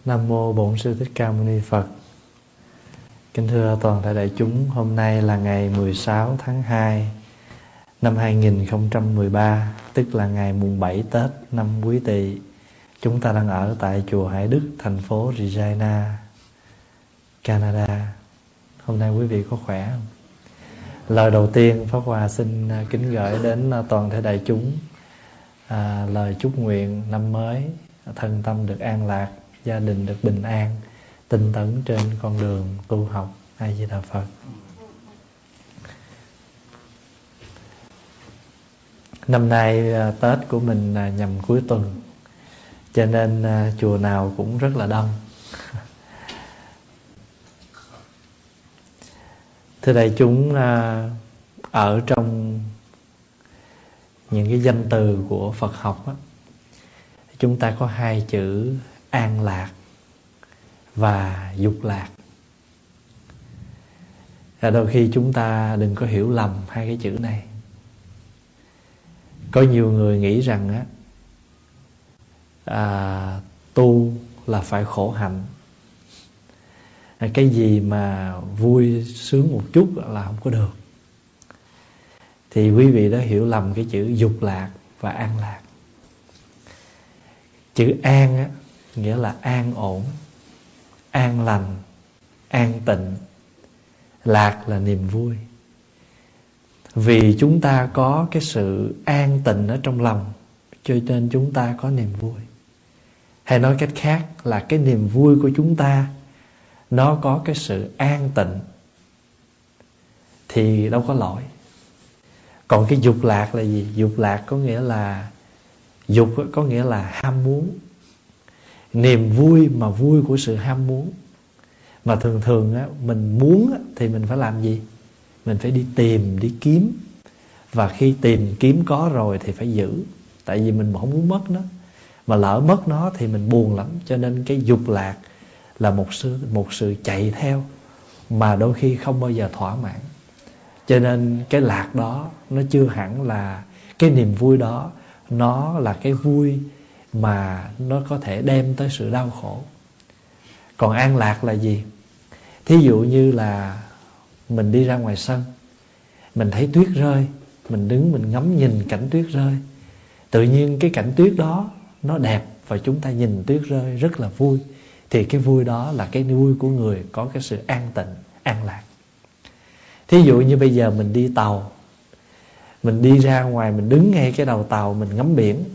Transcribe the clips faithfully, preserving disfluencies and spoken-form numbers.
Nam mô Bổn Sư Thích Ca Mâu Ni Phật. Kính thưa toàn thể đại chúng, hôm nay là ngày mười sáu tháng hai năm hai nghìn không trăm mười ba, tức là ngày mùng bảy Tết năm Quý Tỵ. Chúng ta đang ở tại chùa Hải Đức, thành phố Regina, Canada. Hôm nay quý vị có khỏe không? Lời đầu tiên, Pháp Hòa xin kính gửi đến toàn thể đại chúng à, lời chúc nguyện năm mới, thân tâm được an lạc, gia đình được bình an, tinh tấn trên con đường tu học. A Di Đà Phật. Năm nay Tết của mình nhằm cuối tuần, cho nên chùa nào cũng rất là đông. Thưa đại chúng, ở trong những cái danh từ của Phật học á, chúng ta có hai chữ an lạc và dục lạc. Và đôi khi chúng ta đừng có hiểu lầm hai cái chữ này. Có nhiều người nghĩ rằng á, à, tu là phải khổ hạnh, à, cái gì mà vui sướng một chút là không có được. Thì quý vị đã hiểu lầm cái chữ dục lạc và an lạc. Chữ an á, nghĩa là an ổn, an lành, an tịnh. Lạc là niềm vui. Vì chúng ta có cái sự an tịnh ở trong lòng, cho nên chúng ta có niềm vui. Hay nói cách khác là cái niềm vui của chúng ta nó có cái sự an tịnh thì đâu có lỗi. Còn cái dục lạc là gì? Dục lạc có nghĩa là, dục có nghĩa là ham muốn. Niềm vui mà vui của sự ham muốn. Mà thường thường á, mình muốn á, thì mình phải làm gì? Mình phải đi tìm, đi kiếm. Và khi tìm kiếm có rồi thì phải giữ. Tại vì mình không muốn mất nó. Mà lỡ mất nó thì mình buồn lắm. Cho nên cái dục lạc là một sự, một sự chạy theo mà đôi khi không bao giờ thỏa mãn. Cho nên cái lạc đó nó chưa hẳn là cái niềm vui đó. Nó là cái vui mà nó có thể đem tới sự đau khổ. Còn an lạc là gì? Thí dụ như là mình đi ra ngoài sân, mình thấy tuyết rơi, mình đứng mình ngắm nhìn cảnh tuyết rơi. Tự nhiên cái cảnh tuyết đó nó đẹp và chúng ta nhìn tuyết rơi rất là vui. Thì cái vui đó là cái vui của người có cái sự an tịnh, an lạc. Thí dụ như bây giờ mình đi tàu, mình đi ra ngoài, mình đứng ngay cái đầu tàu, mình ngắm biển.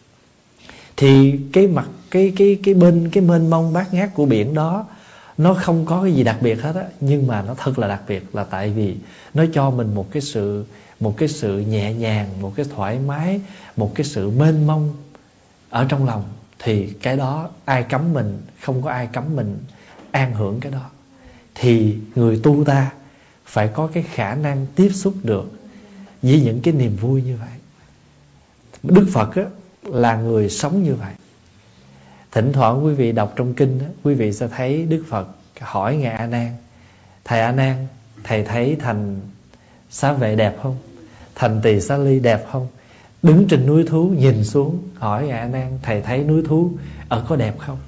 Thì cái mặt cái cái cái bên cái mênh mông bát ngát của biển đó nó không có cái gì đặc biệt hết á, nhưng mà nó thật là đặc biệt là tại vì nó cho mình một cái sự một cái sự nhẹ nhàng, một cái thoải mái, một cái sự mênh mông ở trong lòng. Thì cái đó ai cấm mình, không có ai cấm mình an hưởng cái đó. Thì người tu ta phải có cái khả năng tiếp xúc được với những cái niềm vui như vậy. Đức Phật á, là người sống như vậy. Thỉnh thoảng quý vị đọc trong kinh á, quý vị sẽ thấy Đức Phật hỏi Ngài A Nan: Thầy A Nan, thầy thấy thành Xá Vệ đẹp không? Thành Tỳ Xá Ly đẹp không? Đứng trên núi thú nhìn xuống hỏi Ngài A Nan: thầy thấy núi thú ở có đẹp không?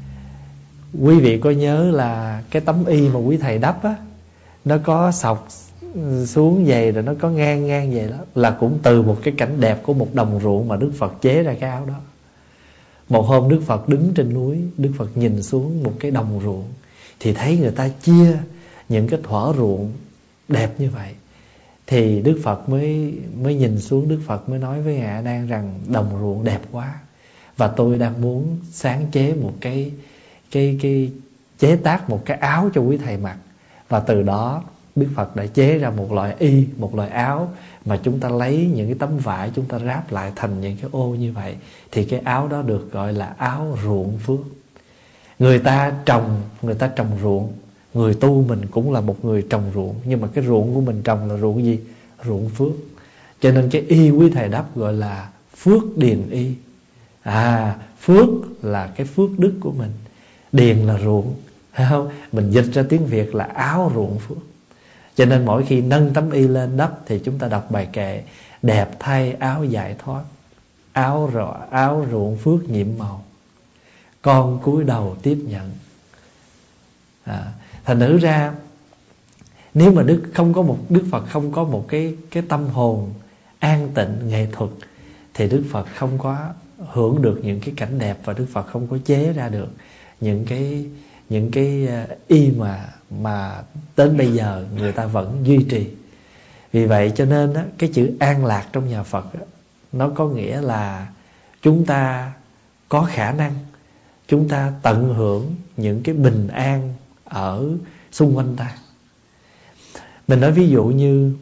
Quý vị có nhớ là cái tấm y mà quý thầy đắp á, nó có sọc xuống vậy rồi nó có ngang ngang vậy đó, là cũng từ một cái cảnh đẹp của một đồng ruộng mà Đức Phật chế ra cái áo đó. Một hôm Đức Phật đứng trên núi, Đức Phật nhìn xuống một cái đồng ruộng thì thấy người ta chia những cái thỏa ruộng đẹp như vậy. Thì Đức Phật mới mới nhìn xuống, Đức Phật mới nói với Ngài A Nan rằng đồng ruộng đẹp quá, và tôi đang muốn sáng chế một cái cái cái chế tác một cái áo cho quý thầy mặc. Và từ đó Đức Phật đã chế ra một loại y, một loại áo mà chúng ta lấy những cái tấm vải, chúng ta ráp lại thành những cái ô như vậy. Thì cái áo đó được gọi là áo ruộng phước. Người ta trồng, người ta trồng ruộng. Người tu mình cũng là một người trồng ruộng. Nhưng mà cái ruộng của mình trồng là ruộng gì? Ruộng phước. Cho nên cái y quý thầy đắp gọi là phước điền y. À, phước là cái phước đức của mình, điền là ruộng, phải không? Mình dịch ra tiếng Việt là áo ruộng phước. Cho nên mỗi khi nâng tấm y lên đắp thì chúng ta đọc bài kệ: đẹp thay áo giải thoát, áo rọ áo ruộng phước nhiệm màu. con cúi đầu tiếp nhận. à, Thành thử ra nếu mà Đức không có một Đức Phật không có một cái cái tâm hồn an tịnh nghệ thuật, thì Đức Phật không có hưởng được những cái cảnh đẹp, và Đức Phật không có chế ra được những cái những cái y mà mà đến bây giờ người ta vẫn duy trì. Vì vậy cho nên á, cái chữ an lạc trong nhà Phật á, nó có nghĩa là chúng ta có khả năng chúng ta tận hưởng những cái bình an ở xung quanh ta. Mình nói ví dụ như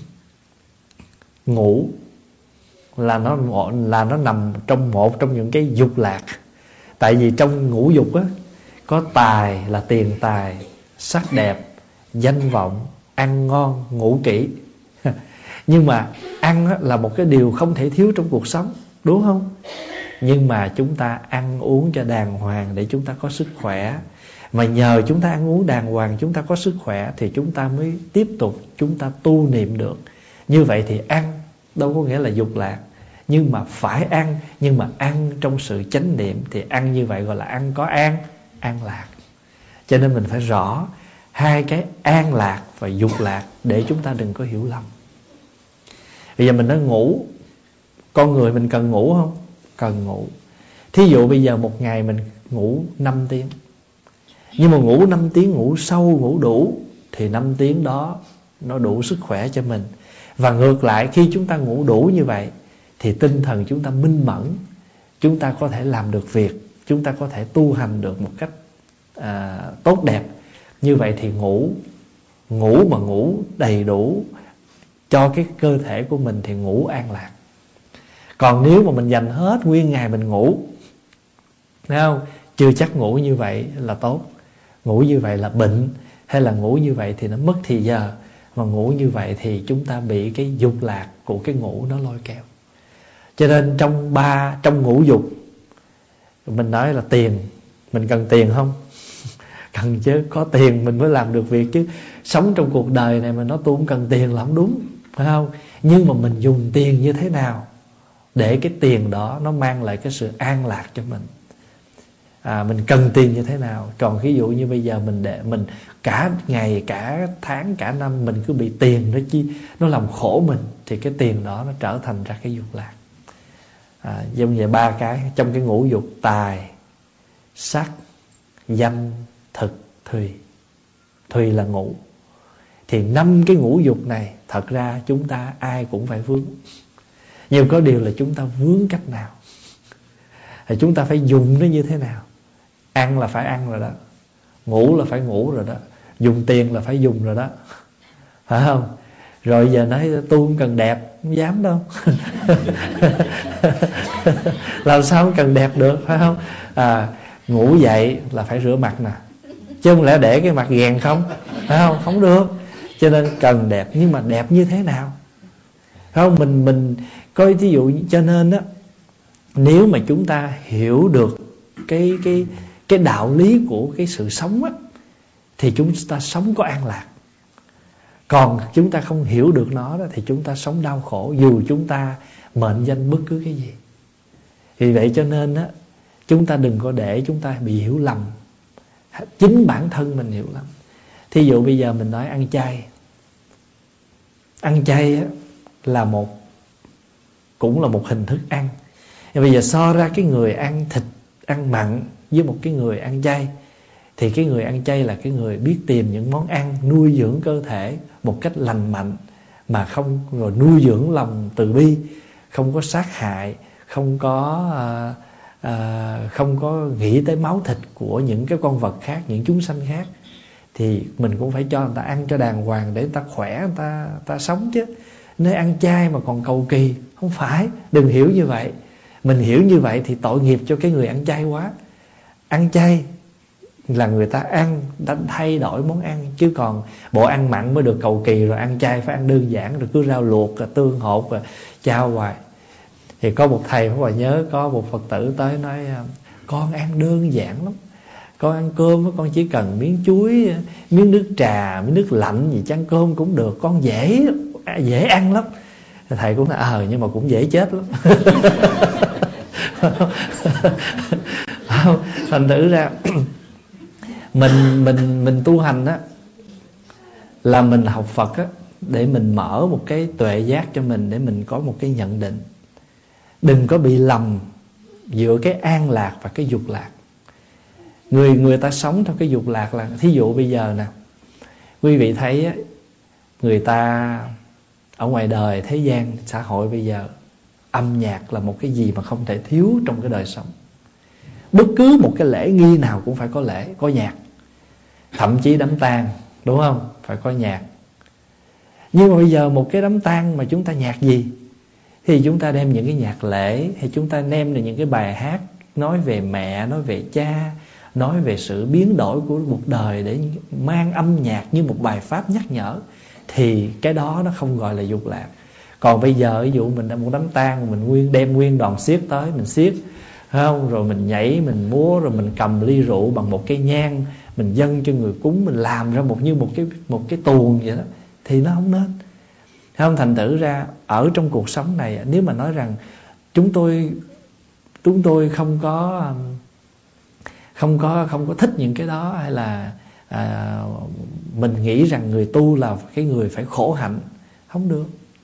ngủ là nó là nó nằm trong một trong những cái dục lạc. Tại vì trong ngũ dục á, có tài là tiền tài, sắc đẹp, danh vọng, ăn ngon, ngủ kỹ. Nhưng mà ăn á, là một cái điều không thể thiếu trong cuộc sống, đúng không? Nhưng mà chúng ta ăn uống cho đàng hoàng để chúng ta có sức khỏe. Mà nhờ chúng ta ăn uống đàng hoàng, chúng ta có sức khỏe, thì chúng ta mới tiếp tục chúng ta tu niệm được. Như vậy thì ăn đâu có nghĩa là dục lạc, nhưng mà phải ăn, nhưng mà ăn trong sự chánh niệm, thì ăn như vậy gọi là ăn có an, an lạc. Cho nên mình phải rõ hai cái an lạc và dục lạc để chúng ta đừng có hiểu lầm. Bây giờ mình nói ngủ, con người mình cần ngủ không? Cần ngủ. Thí dụ bây giờ một ngày mình ngủ năm tiếng, nhưng mà ngủ năm tiếng ngủ sâu, ngủ đủ, thì năm tiếng đó nó đủ sức khỏe cho mình. Và ngược lại, khi chúng ta ngủ đủ như vậy thì tinh thần chúng ta minh mẫn, chúng ta có thể làm được việc, chúng ta có thể tu hành được một cách à, tốt đẹp. Như vậy thì ngủ Ngủ mà ngủ đầy đủ cho cái cơ thể của mình thì ngủ an lạc. Còn nếu mà mình dành hết nguyên ngày mình ngủ, thấy không? Chưa chắc ngủ như vậy là tốt. Ngủ như vậy là bệnh, hay là ngủ như vậy thì nó mất thì giờ. Mà ngủ như vậy thì chúng ta bị cái dục lạc của cái ngủ nó lôi kéo. Cho nên trong ba trong ngũ dục, mình nói là tiền, mình cần tiền không? Cần chứ, có tiền mình mới làm được việc chứ. Sống trong cuộc đời này mà nó tôi không cần tiền là không đúng, phải không? Nhưng mà mình dùng tiền như thế nào để cái tiền đó nó mang lại cái sự an lạc cho mình. À, mình cần tiền như thế nào. Còn ví dụ như bây giờ mình để mình cả ngày, cả tháng, cả năm mình cứ bị tiền nó chi nó làm khổ mình, thì cái tiền đó nó trở thành ra cái dục lạc. À, giống như ba cái trong cái ngũ dục: tài, sắc, danh, thực, thùy. Thùy là ngũ. Thì năm cái ngũ dục này thật ra chúng ta ai cũng phải vướng. Nhưng có điều là chúng ta vướng cách nào, thì chúng ta phải dùng nó như thế nào. Ăn là phải ăn rồi đó, ngủ là phải ngủ rồi đó, dùng tiền là phải dùng rồi đó, phải không? Rồi giờ nói tôi không cần đẹp, không dám đâu. Làm sao không cần đẹp được, phải không? À, ngủ dậy là phải rửa mặt nè, chứ không lẽ để cái mặt ghèn không, phải không? Không được. Cho nên cần đẹp, nhưng mà đẹp như thế nào, phải không? Mình mình coi ví dụ. Cho nên á, nếu mà chúng ta hiểu được cái cái cái đạo lý của cái sự sống á, thì chúng ta sống có an lạc. Còn chúng ta không hiểu được nó đó, thì chúng ta sống đau khổ, dù chúng ta mệnh danh bất cứ cái gì. Vì vậy cho nên á, chúng ta đừng có để chúng ta bị hiểu lầm. Chính bản thân mình hiểu lầm. Thí dụ bây giờ mình nói ăn chay. Ăn chay á, là một cũng là một hình thức ăn. Bây giờ so ra cái người ăn thịt, ăn mặn với một cái người ăn chay, thì cái người ăn chay là cái người biết tìm những món ăn nuôi dưỡng cơ thể một cách lành mạnh, mà không rồi nuôi dưỡng lòng từ bi, không có sát hại, không có à, à, không có nghĩ tới máu thịt của những cái con vật khác, những chúng sanh khác. Thì mình cũng phải cho người ta ăn cho đàng hoàng để người ta khỏe, người ta, người ta sống chứ. Nếu ăn chay mà còn cầu kỳ, không phải. Đừng hiểu như vậy. Mình hiểu như vậy thì tội nghiệp cho cái người ăn chay quá. Ăn chay là người ta ăn, đã thay đổi món ăn. Chứ còn bộ ăn mặn mới được cầu kỳ, rồi ăn chay phải ăn đơn giản, rồi cứ rau luộc, rồi tương hột, rồi chao hoài. Thì có một thầy, phải nhớ, có một Phật tử tới nói: con ăn đơn giản lắm, con ăn cơm con chỉ cần miếng chuối, miếng nước trà, miếng nước lạnh gì chăn cơm cũng được, con dễ dễ ăn lắm. Thầy cũng nói: ờ nhưng mà cũng dễ chết lắm. Thành thử ra mình mình mình tu hành á, là mình học Phật á, để mình mở một cái tuệ giác cho mình, để mình có một cái nhận định. Đừng có bị lầm giữa cái an lạc và cái dục lạc. Người người ta sống theo cái dục lạc là, thí dụ bây giờ nè, quý vị thấy á, người ta ở ngoài đời thế gian xã hội bây giờ, âm nhạc là một cái gì mà không thể thiếu trong cái đời sống. Bất cứ một cái lễ nghi nào cũng phải có lễ, có nhạc. Thậm chí đám tang, đúng không? Phải có nhạc. Nhưng mà bây giờ một cái đám tang mà chúng ta nhạc gì? Thì chúng ta đem những cái nhạc lễ, hay chúng ta đem được những cái bài hát nói về mẹ, nói về cha, nói về sự biến đổi của một đời, để mang âm nhạc như một bài pháp nhắc nhở. Thì cái đó nó không gọi là dục lạc. Còn bây giờ ví dụ mình đã một đám tang, mình nguyên đem nguyên đoàn xiếc tới, mình xiếc, không? Rồi mình nhảy, mình múa, rồi mình cầm ly rượu bằng một cây nhang, mình dâng cho người cúng, mình làm ra một như một cái một cái tuồng vậy đó, thì nó không nên. Không? Thành thử ra ở trong cuộc sống này, nếu mà nói rằng chúng tôi chúng tôi không có không có không có thích những cái đó, hay là à, mình nghĩ rằng người tu là cái người phải khổ hạnh, không được.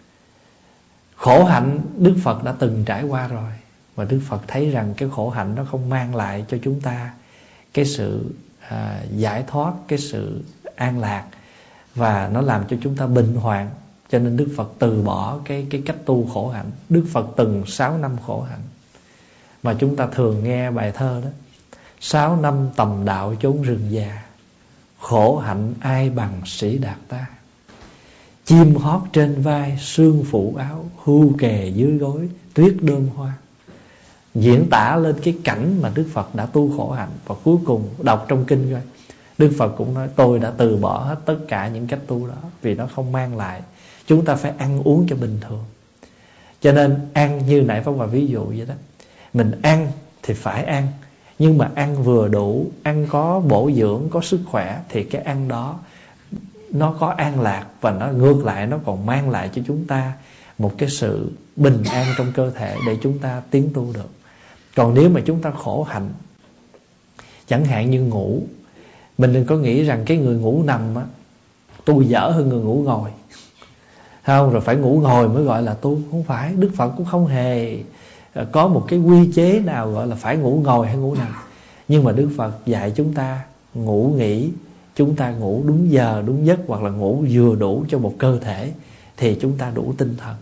Khổ hạnh Đức Phật đã từng trải qua rồi, và Đức Phật thấy rằng cái khổ hạnh nó không mang lại cho chúng ta cái sự à, giải thoát, cái sự an lạc, và nó làm cho chúng ta bệnh hoạn. Cho nên Đức Phật từ bỏ cái, cái cách tu khổ hạnh. Đức Phật từng sáu năm khổ hạnh, mà chúng ta thường nghe bài thơ đó: sáu năm tầm đạo chốn rừng già, khổ hạnh ai bằng sĩ đạt ta. Chim hót trên vai, sương phủ áo, hưu kề dưới gối, tuyết đơm hoa. Diễn tả lên cái cảnh mà Đức Phật đã tu khổ hạnh. Và cuối cùng đọc trong kinh coi, Đức Phật cũng nói: tôi đã từ bỏ hết tất cả những cách tu đó, vì nó không mang lại. Chúng ta phải ăn uống cho bình thường. Cho nên ăn như nãy Pháp Hòa ví dụ vậy đó, mình ăn thì phải ăn, nhưng mà ăn vừa đủ, ăn có bổ dưỡng, có sức khỏe, thì cái ăn đó nó có an lạc, và nó ngược lại nó còn mang lại cho chúng ta một cái sự bình an trong cơ thể, để chúng ta tiến tu được. Còn nếu mà chúng ta khổ hạnh, chẳng hạn như ngủ, mình đừng có nghĩ rằng cái người ngủ nằm á, tu dở hơn người ngủ ngồi, không? Rồi phải ngủ ngồi mới gọi là tu. Không phải. Đức Phật cũng không hề có một cái quy chế nào gọi là phải ngủ ngồi hay ngủ nằm. Nhưng mà Đức Phật dạy chúng ta ngủ nghỉ, chúng ta ngủ đúng giờ đúng giấc, hoặc là ngủ vừa đủ cho một cơ thể, thì chúng ta đủ tinh thần.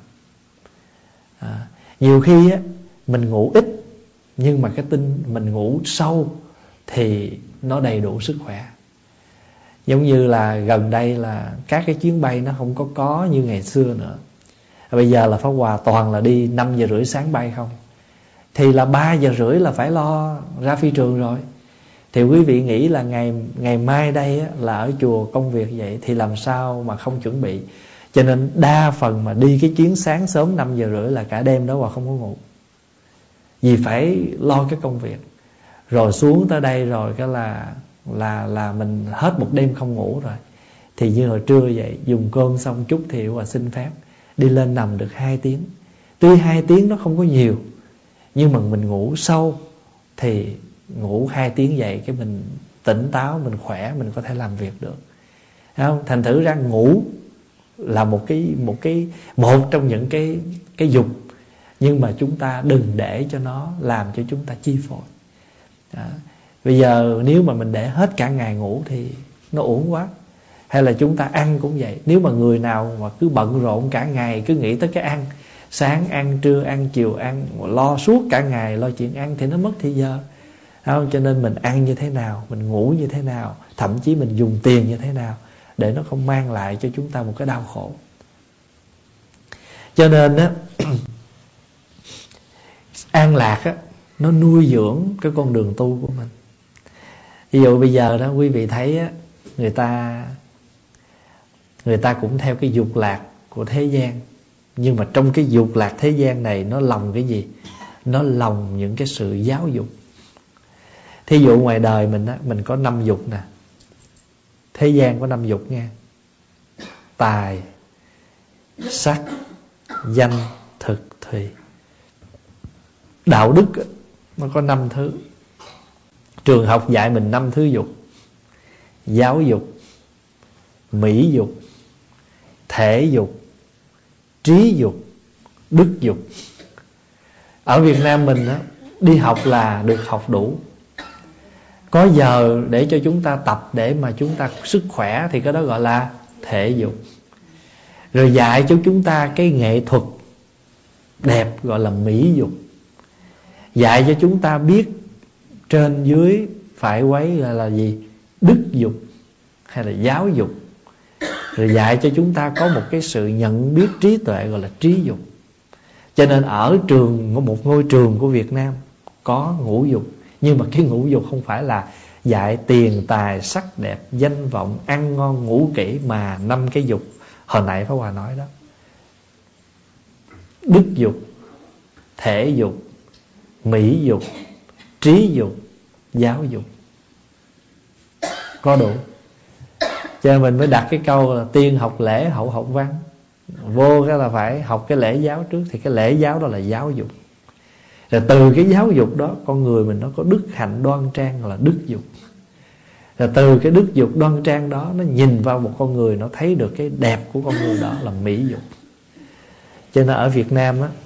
à, Nhiều khi á, mình ngủ ít, nhưng mà cái tinh mình ngủ sâu thì nó đầy đủ sức khỏe. Giống như là gần đây là các cái chuyến bay nó không có có như ngày xưa nữa. Bây giờ là Pháp Hòa toàn là đi năm giờ rưỡi sáng bay không, thì là ba giờ rưỡi là phải lo ra phi trường rồi. Thì quý vị nghĩ là ngày ngày mai đây á, là ở chùa công việc vậy, thì làm sao mà không chuẩn bị. Cho nên đa phần mà đi cái chuyến sáng sớm năm giờ rưỡi là cả đêm đó Hòa không có ngủ, vì phải lo cái công việc. Rồi xuống tới đây rồi cái là là là mình hết một đêm không ngủ rồi. Thì như hồi trưa vậy, dùng cơm xong chút thì Hòa xin phép đi lên nằm được hai tiếng. Tuy hai tiếng nó không có nhiều, nhưng mà mình ngủ sâu, thì ngủ hai tiếng vậy cái mình tỉnh táo, mình khỏe, mình có thể làm việc được. Thấy không? Thành thử ra ngủ là một cái một cái một trong những cái cái dục, nhưng mà chúng ta đừng để cho nó làm cho chúng ta chi phối. Đó. Bây giờ nếu mà mình để hết cả ngày ngủ thì nó uổng quá. Hay là chúng ta ăn cũng vậy. Nếu mà người nào mà cứ bận rộn cả ngày, cứ nghĩ tới cái ăn, sáng ăn, trưa ăn, chiều ăn, lo suốt cả ngày lo chuyện ăn, thì nó mất thì giờ. Không? Cho nên mình ăn như thế nào, mình ngủ như thế nào, thậm chí mình dùng tiền như thế nào, để nó không mang lại cho chúng ta một cái đau khổ. Cho nên á, an lạc á, nó nuôi dưỡng cái con đường tu của mình. Ví dụ bây giờ đó quý vị thấy á, người ta người ta cũng theo cái dục lạc của thế gian, nhưng mà trong cái dục lạc thế gian này nó lồng cái gì? Nó lồng những cái sự giáo dục. Thí dụ ngoài đời mình á, mình có năm dục nè. Thế gian có năm dục nha: tài, sắc, danh, thực, thùy. Đạo đức á, nó có năm thứ. Trường học dạy mình năm thứ dục: giáo dục, mỹ dục, thể dục, trí dục, đức dục. Ở Việt Nam mình á, đi học là được học đủ. Có giờ để cho chúng ta tập, để mà chúng ta sức khỏe, thì cái đó gọi là thể dục. Rồi dạy cho chúng ta cái nghệ thuật đẹp gọi là mỹ dục. Dạy cho chúng ta biết trên dưới phải quấy gọi là gì? Đức dục hay là giáo dục. Rồi dạy cho chúng ta có một cái sự nhận biết trí tuệ gọi là trí dục. Cho nên ở trường, một ngôi trường của Việt Nam có ngũ dục. Nhưng mà cái ngũ dục không phải là dạy tiền tài sắc đẹp danh vọng ăn ngon ngủ kỹ, mà năm cái dục hồi nãy Pháp Hòa nói đó: đức dục, thể dục, mỹ dục, trí dục, giáo dục. Có đủ. Cho nên mình mới đặt cái câu là tiên học lễ hậu học văn. Vô cái là phải học cái lễ giáo trước, thì cái lễ giáo đó là giáo dục. Rồi từ cái giáo dục đó, con người mình nó có đức hạnh đoan trang là đức dục. Rồi từ cái đức dục đoan trang đó, nó nhìn vào một con người, nó thấy được cái đẹp của con người đó là mỹ dục. Cho nên ở Việt Nam á,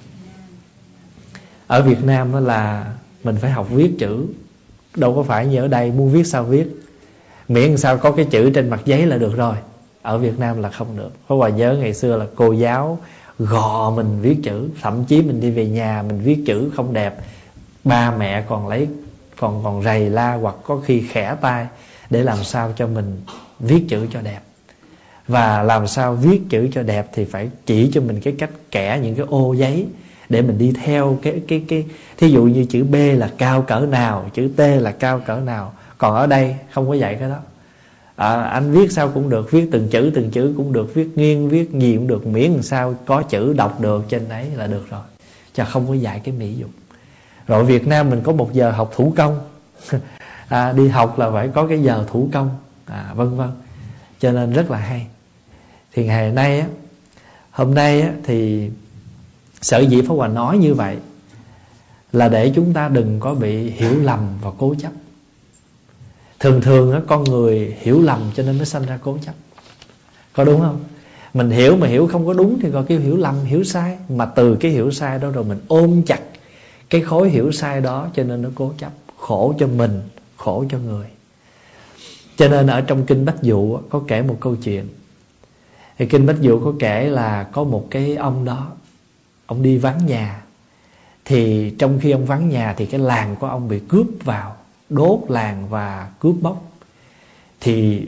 ở Việt Nam á là mình phải học viết chữ. Đâu có phải như ở đây muốn viết sao viết, miễn sao có cái chữ trên mặt giấy là được rồi. Ở Việt Nam là không được. Có Hòa nhớ ngày xưa là cô giáo gò mình viết chữ. Thậm chí mình đi về nhà mình viết chữ không đẹp, ba mẹ còn lấy Còn còn rầy la, hoặc có khi khẽ tay để làm sao cho mình viết chữ cho đẹp. Và làm sao viết chữ cho đẹp thì phải chỉ cho mình cái cách kẻ những cái ô giấy, để mình đi theo cái cái cái thí dụ như chữ B là cao cỡ nào, chữ T là cao cỡ nào. Còn ở đây không có dạy cái đó. À, anh viết sao cũng được, viết từng chữ từng chữ cũng được, viết nghiêng viết gì cũng được, miễn làm sao có chữ đọc được trên đấy là được rồi. Chứ không có dạy cái mỹ dục. Rồi Việt Nam mình có một giờ học thủ công. à, Đi học là phải có cái giờ thủ công, à, vân vân. Cho nên rất là hay. Thì ngày nay á, hôm nay á, thì sở dĩ Pháp Hòa nói như vậy là để chúng ta đừng có bị hiểu lầm và cố chấp. Thường thường á, con người hiểu lầm cho nên mới sanh ra cố chấp. Có đúng không? Mình hiểu mà hiểu không có đúng thì gọi kêu hiểu lầm, hiểu sai. Mà từ cái hiểu sai đó rồi mình ôm chặt cái khối hiểu sai đó, cho nên nó cố chấp. Khổ cho mình, khổ cho người. Cho nên ở trong Kinh Bách Dụ có kể một câu chuyện. Thì Kinh Bách Dụ có kể là có một cái ông đó, ông đi vắng nhà. Thì trong khi ông vắng nhà thì cái làng của ông bị cướp vào, đốt làng và cướp bóc. Thì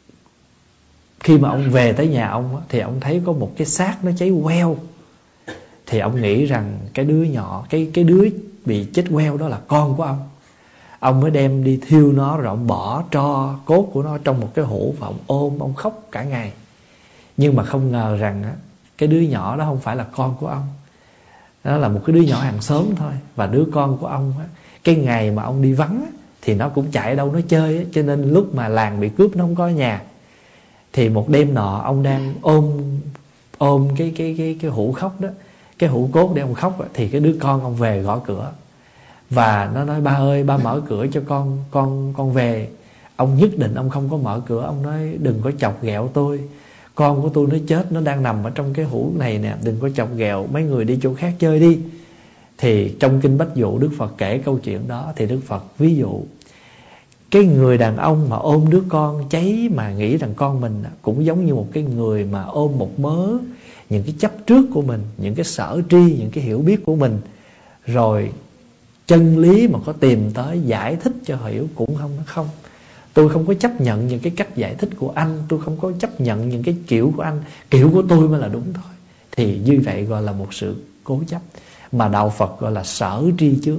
khi mà ông về tới nhà ông thì ông thấy có một cái xác nó cháy queo. Thì ông nghĩ rằng cái đứa nhỏ, Cái cái đứa bị chết queo đó là con của ông. Ông mới đem đi thiêu nó, rồi ông bỏ tro cốt của nó trong một cái hũ, và ông ôm, ông khóc cả ngày. Nhưng mà không ngờ rằng á, cái đứa nhỏ đó không phải là con của ông. Đó là một cái đứa nhỏ hàng xóm thôi. Và đứa con của ông á, cái ngày mà ông đi vắng á, thì nó cũng chạy đâu nó chơi á. Cho nên lúc mà làng bị cướp nó không có nhà. Thì một đêm nọ ông đang ôm Ôm cái cái cái cái hũ khóc đó, cái hũ cốt để ông khóc á, thì cái đứa con ông về gõ cửa. Và nó nói: ba ơi, ba mở cửa cho con, con con về. Ông nhất định ông không có mở cửa. Ông nói: đừng có chọc ghẹo tôi, con của tôi nó chết, nó đang nằm ở trong cái hũ này nè, đừng có chọc ghẹo, mấy người đi chỗ khác chơi đi. Thì trong Kinh Bách Dụ Đức Phật kể câu chuyện đó. Thì Đức Phật ví dụ cái người đàn ông mà ôm đứa con cháy mà nghĩ rằng con mình, cũng giống như một cái người mà ôm một mớ những cái chấp trước của mình, những cái sở tri, những cái hiểu biết của mình. Rồi chân lý mà có tìm tới giải thích cho hiểu cũng không, nó không. Tôi không có chấp nhận những cái cách giải thích của anh, tôi không có chấp nhận những cái kiểu của anh, kiểu của tôi mới là đúng thôi. Thì như vậy gọi là một sự cố chấp, mà đạo Phật gọi là sở tri chướng.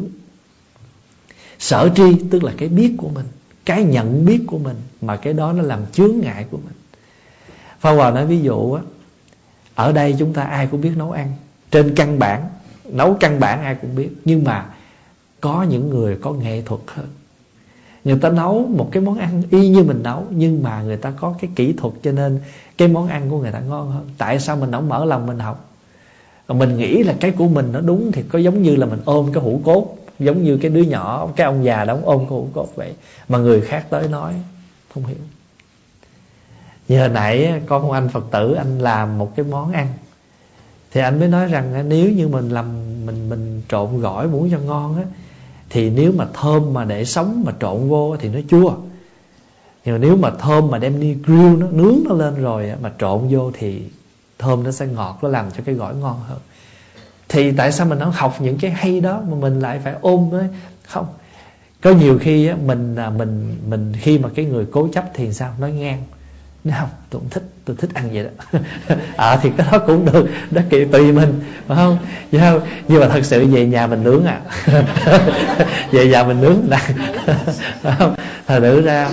Sở tri tức là cái biết của mình, cái nhận biết của mình, mà cái đó nó làm chướng ngại của mình. Pháp Hòa nói ví dụ á, ở đây chúng ta ai cũng biết nấu ăn. Trên căn bản, nấu căn bản ai cũng biết. Nhưng mà có những người có nghệ thuật hơn. Người ta nấu một cái món ăn y như mình nấu, nhưng mà người ta có cái kỹ thuật, cho nên cái món ăn của người ta ngon hơn. Tại sao mình không mở lòng mình học? Mình nghĩ là cái của mình nó đúng, thì có giống như là mình ôm cái hũ cốt, giống như cái đứa nhỏ, cái ông già đóng ôm cái hũ cốt vậy, mà người khác tới nói không hiểu. Như hồi nãy có một anh Phật tử, anh làm một cái món ăn, thì anh mới nói rằng nếu như mình làm mình mình trộn gỏi muốn cho ngon á, thì nếu mà thơm mà để sống mà trộn vô thì nó chua. Nhưng nếu mà thơm mà đem đi grill nó, nướng nó lên rồi mà trộn vô thì thơm nó sẽ ngọt, nó làm cho cái gỏi ngon hơn. Thì tại sao mình không học những cái hay đó mà mình lại phải ôm với không? Có nhiều khi á, mình mình mình khi mà cái người cố chấp thì sao nói ngang, nói không, tôi không thích, tôi thích ăn vậy đó. À thì cái đó cũng được, đó kỳ tùy mình, phải không? Nhưng mà thật sự về nhà mình nướng à. Về nhà mình nướng đặt. Không? Thật sự ra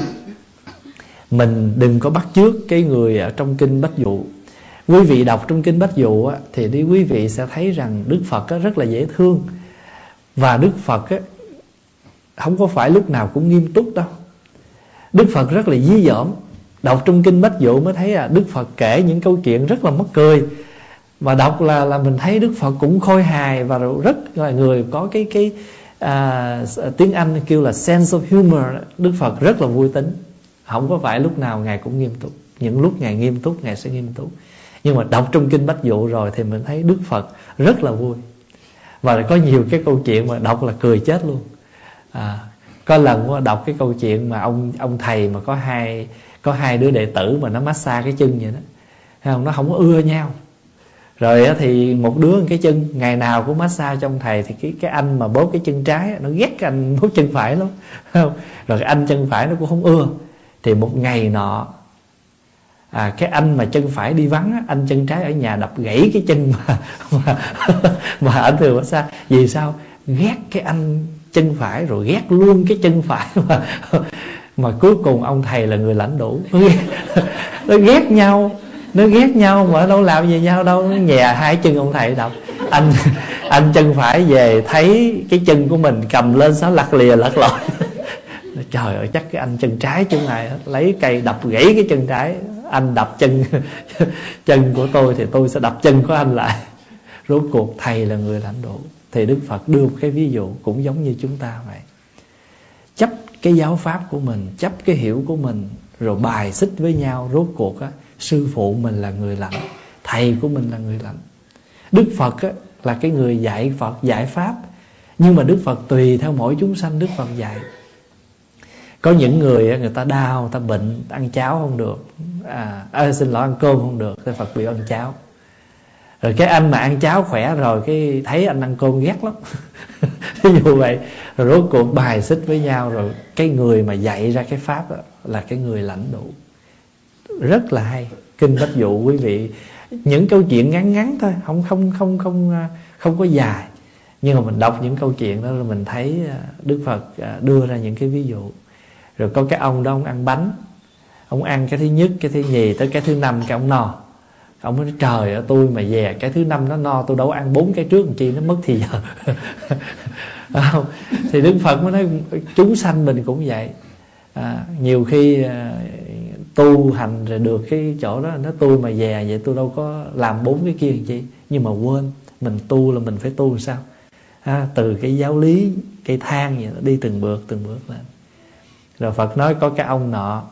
mình đừng có bắt chước cái người ở trong kinh Bách Dụ. Quý vị đọc trong kinh Bách Dụ á, thì đi quý vị sẽ thấy rằng Đức Phật á, rất là dễ thương. Và Đức Phật á, không có phải lúc nào cũng nghiêm túc đâu. Đức Phật rất là dí dỏm. Đọc trong kinh Bách Dụ mới thấy à, Đức Phật kể những câu chuyện rất là mắc cười. Mà đọc là là mình thấy Đức Phật cũng khôi hài và rất là người có cái cái à, tiếng Anh kêu là sense of humor. Đức Phật rất là vui tính, không có phải lúc nào Ngài cũng nghiêm túc. Những lúc Ngài nghiêm túc, Ngài sẽ nghiêm túc. Nhưng mà đọc trong kinh Bách Dụ rồi thì mình thấy Đức Phật rất là vui. Và có nhiều cái câu chuyện mà đọc là cười chết luôn. À, có lần đọc cái câu chuyện mà ông ông thầy mà có hai có hai đứa đệ tử mà nó massage cái chân vậy đó, thấy không? Nó không có ưa nhau. Rồi thì một đứa cái chân ngày nào cũng massage cho ông thầy, thì cái cái anh mà bóp cái chân trái nó ghét cái anh bóp chân phải lắm, thấy không? Rồi cái anh chân phải nó cũng không ưa. Thì một ngày nọ à, cái anh mà chân phải đi vắng, anh chân trái ở nhà đập gãy cái chân mà mà, mà anh thường massage. Vì sao? Ghét cái anh chân phải rồi ghét luôn cái chân phải mà mà cuối cùng ông thầy là người lãnh đủ. Nó ghét, nó ghét nhau, nó ghét nhau mà đâu làm gì nhau đâu, nó nhè hai chân ông thầy đập. Anh anh chân phải về thấy cái chân của mình cầm lên sao lặt lìa lặt lội. Trời ơi, chắc cái anh chân trái chân này lấy cây đập gãy cái chân trái. Anh đập chân chân của tôi thì tôi sẽ đập chân của anh lại. Rốt cuộc thầy là người lãnh đủ. Thì Đức Phật đưa một cái ví dụ cũng giống như chúng ta vậy. Chấp cái giáo pháp của mình, chấp cái hiểu của mình, rồi bài xích với nhau. Rốt cuộc á, sư phụ mình là người lãnh, thầy của mình là người lãnh. Đức Phật á, là cái người dạy Phật, dạy pháp. Nhưng mà Đức Phật tùy theo mỗi chúng sanh Đức Phật dạy. Có những người người ta đau, người ta bệnh, ăn cháo không được, à, à, xin lỗi ăn cơm không được, thì Phật biểu ăn cháo. Rồi cái anh mà ăn cháo khỏe rồi, cái thấy anh ăn cơm ghét lắm. Ví dụ vậy. Rồi rốt cuộc bài xích với nhau. Rồi cái người mà dạy ra cái pháp đó là cái người lãnh đủ. Rất là hay. Kinh Bách Dụ quý vị, những câu chuyện ngắn ngắn thôi, không không không không không có dài. Nhưng mà mình đọc những câu chuyện đó rồi mình thấy Đức Phật đưa ra những cái ví dụ. Rồi có cái ông đó, ông ăn bánh, ông ăn cái thứ nhất, cái thứ nhì, tới cái thứ năm cái ông no. Ông nói trời ơi, tôi mà về cái thứ năm nó no, tôi đâu ăn bốn cái trước làm chi, nó mất thì giờ. Không? Thì Đức Phật mới nói chúng sanh mình cũng vậy. À, nhiều khi à, tu hành rồi được cái chỗ đó, nó tôi mà về vậy tôi đâu có làm bốn cái kia làm chi. Nhưng mà quên, mình tu là mình phải tu làm sao? À, từ cái giáo lý, cái thang vậy đó, đi từng bước từng bước lên. Rồi Phật nói có cái ông nọ,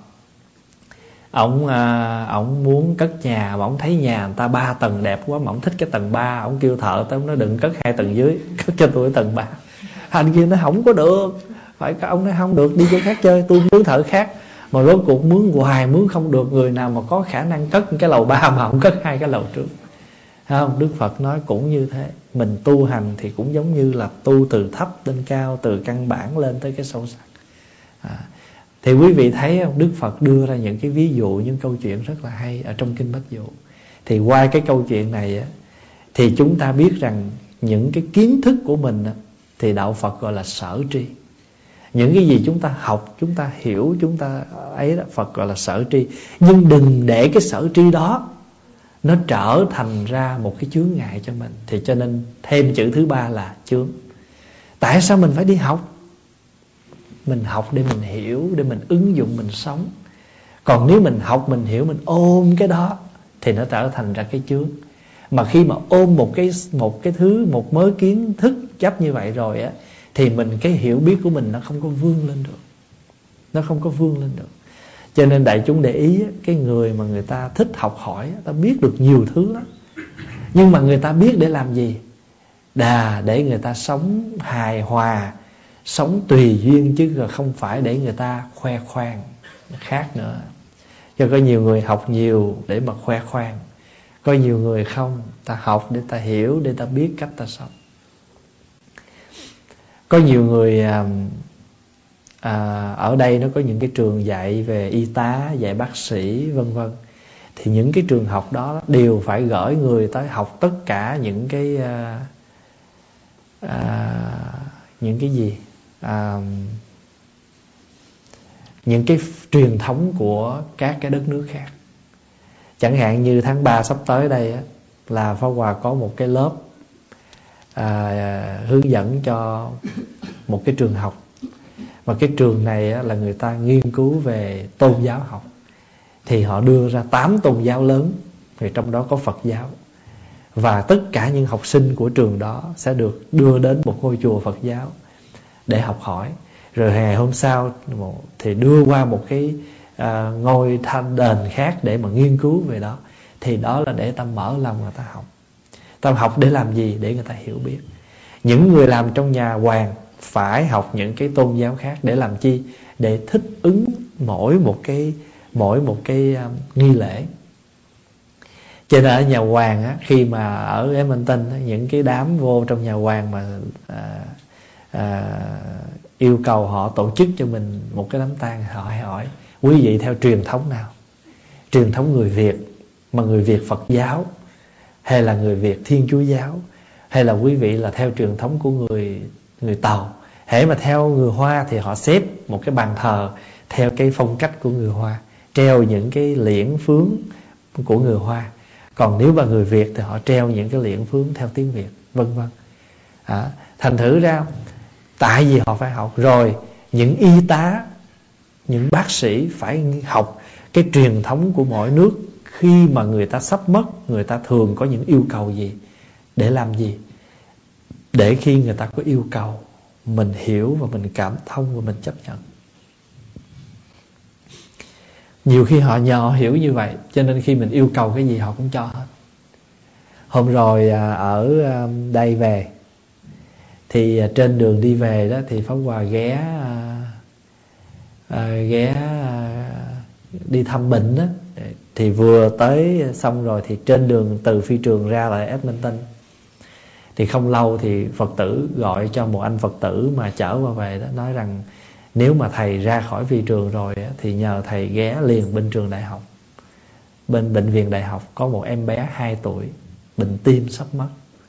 Ông à, ông muốn cất nhà mà ông thấy nhà người ta ba tầng đẹp quá mà ông thích cái tầng ba. Ông kêu thợ tới, ông nói đừng cất hai tầng dưới, cất cho tôi tầng ba. Anh kia nó không có được. Phải cái ông nói không được, đi chỗ khác chơi, tôi mướn thợ khác. Mà rốt cuộc mướn hoài mướn không được. Người nào mà có khả năng cất cái lầu ba mà không cất hai cái lầu trước. Không? Đức Phật nói cũng như thế. Mình tu hành thì cũng giống như là tu từ thấp lên cao, từ căn bản lên tới cái sâu sắc. À, thì quý vị thấy không, Đức Phật đưa ra những cái ví dụ, những câu chuyện rất là hay ở trong kinh Bách Dụ. Thì qua cái câu chuyện này á, thì chúng ta biết rằng những cái kiến thức của mình á, thì đạo Phật gọi là sở tri. Những cái gì chúng ta học, chúng ta hiểu, chúng ta ấy đó, Phật gọi là sở tri. Nhưng đừng để cái sở tri đó nó trở thành ra một cái chướng ngại cho mình. Thì cho nên thêm chữ thứ ba là chướng. Tại sao mình phải đi học? Mình học để mình hiểu, để mình ứng dụng, mình sống. Còn nếu mình học, mình hiểu, mình ôm cái đó thì nó trở thành ra cái chướng. Mà khi mà ôm một cái một cái thứ, một mớ kiến thức chấp như vậy rồi á, thì mình cái hiểu biết của mình nó không có vươn lên được. Nó không có vươn lên được. Cho nên đại chúng để ý, cái người mà người ta thích học hỏi, ta biết được nhiều thứ lắm. Nhưng mà người ta biết để làm gì? Đà để người ta sống hài hòa, sống tùy duyên, chứ không phải để người ta khoe khoang. Khác nữa. Cho có nhiều người học nhiều để mà khoe khoang, có nhiều người không, ta học để ta hiểu, để ta biết cách ta sống. Có nhiều người à, à, ở đây nó có những cái trường dạy về y tá, dạy bác sĩ vân vân. Thì những cái trường học đó đều phải gửi người tới học tất cả những cái à, à, những cái gì à, những cái truyền thống của các cái đất nước khác. Chẳng hạn như tháng ba sắp tới đây á, là Pháp Hòa có một cái lớp à, hướng dẫn cho một cái trường học. Và cái trường này á, là người ta nghiên cứu về tôn giáo học. Thì họ đưa ra tám tôn giáo lớn, thì trong đó có Phật giáo. Và tất cả những học sinh của trường đó sẽ được đưa đến một ngôi chùa Phật giáo để học hỏi. Rồi ngày hôm sau thì đưa qua một cái à, ngôi thanh đền khác để mà nghiên cứu về đó. Thì đó là để ta mở lòng người ta học. Ta học để làm gì? Để người ta hiểu biết. Những người làm trong nhà hoàng phải học những cái tôn giáo khác để làm chi? Để thích ứng mỗi một cái mỗi một cái um, nghi lễ. Cho nên ở nhà hoàng á, khi mà ở Edmonton á, những cái đám vô trong nhà hoàng mà à, à, yêu cầu họ tổ chức cho mình một cái đám tang, họ hỏi hỏi quý vị theo truyền thống nào? Truyền thống người Việt, mà người Việt Phật giáo, hay là người Việt Thiên Chúa giáo, hay là quý vị là theo truyền thống của người người Tàu? Hễ mà theo người Hoa thì họ xếp một cái bàn thờ theo cái phong cách của người Hoa, treo những cái liễn phướng của người Hoa. Còn nếu mà người Việt thì họ treo những cái liễn phướng theo tiếng Việt, vân vân. À, thành thử ra tại vì họ phải học. Rồi những y tá, những bác sĩ phải học cái truyền thống của mỗi nước. Khi mà người ta sắp mất, người ta thường có những yêu cầu gì? Để làm gì? Để khi người ta có yêu cầu, mình hiểu và mình cảm thông và mình chấp nhận. Nhiều khi họ nhờ họ hiểu như vậy, cho nên khi mình yêu cầu cái gì họ cũng cho hết. Hôm rồi ở đây về, thì trên đường đi về đó thì Pháp Hòa ghé à, ghé à, đi thăm bệnh đó. Thì vừa tới xong rồi thì trên đường từ phi trường ra lại Edmonton, thì không lâu thì Phật tử gọi cho một anh Phật tử mà chở qua về đó, nói rằng nếu mà thầy ra khỏi phi trường rồi thì nhờ thầy ghé liền bên trường đại học. Bên bệnh viện đại học có một em bé hai tuổi bệnh tim sắp mất.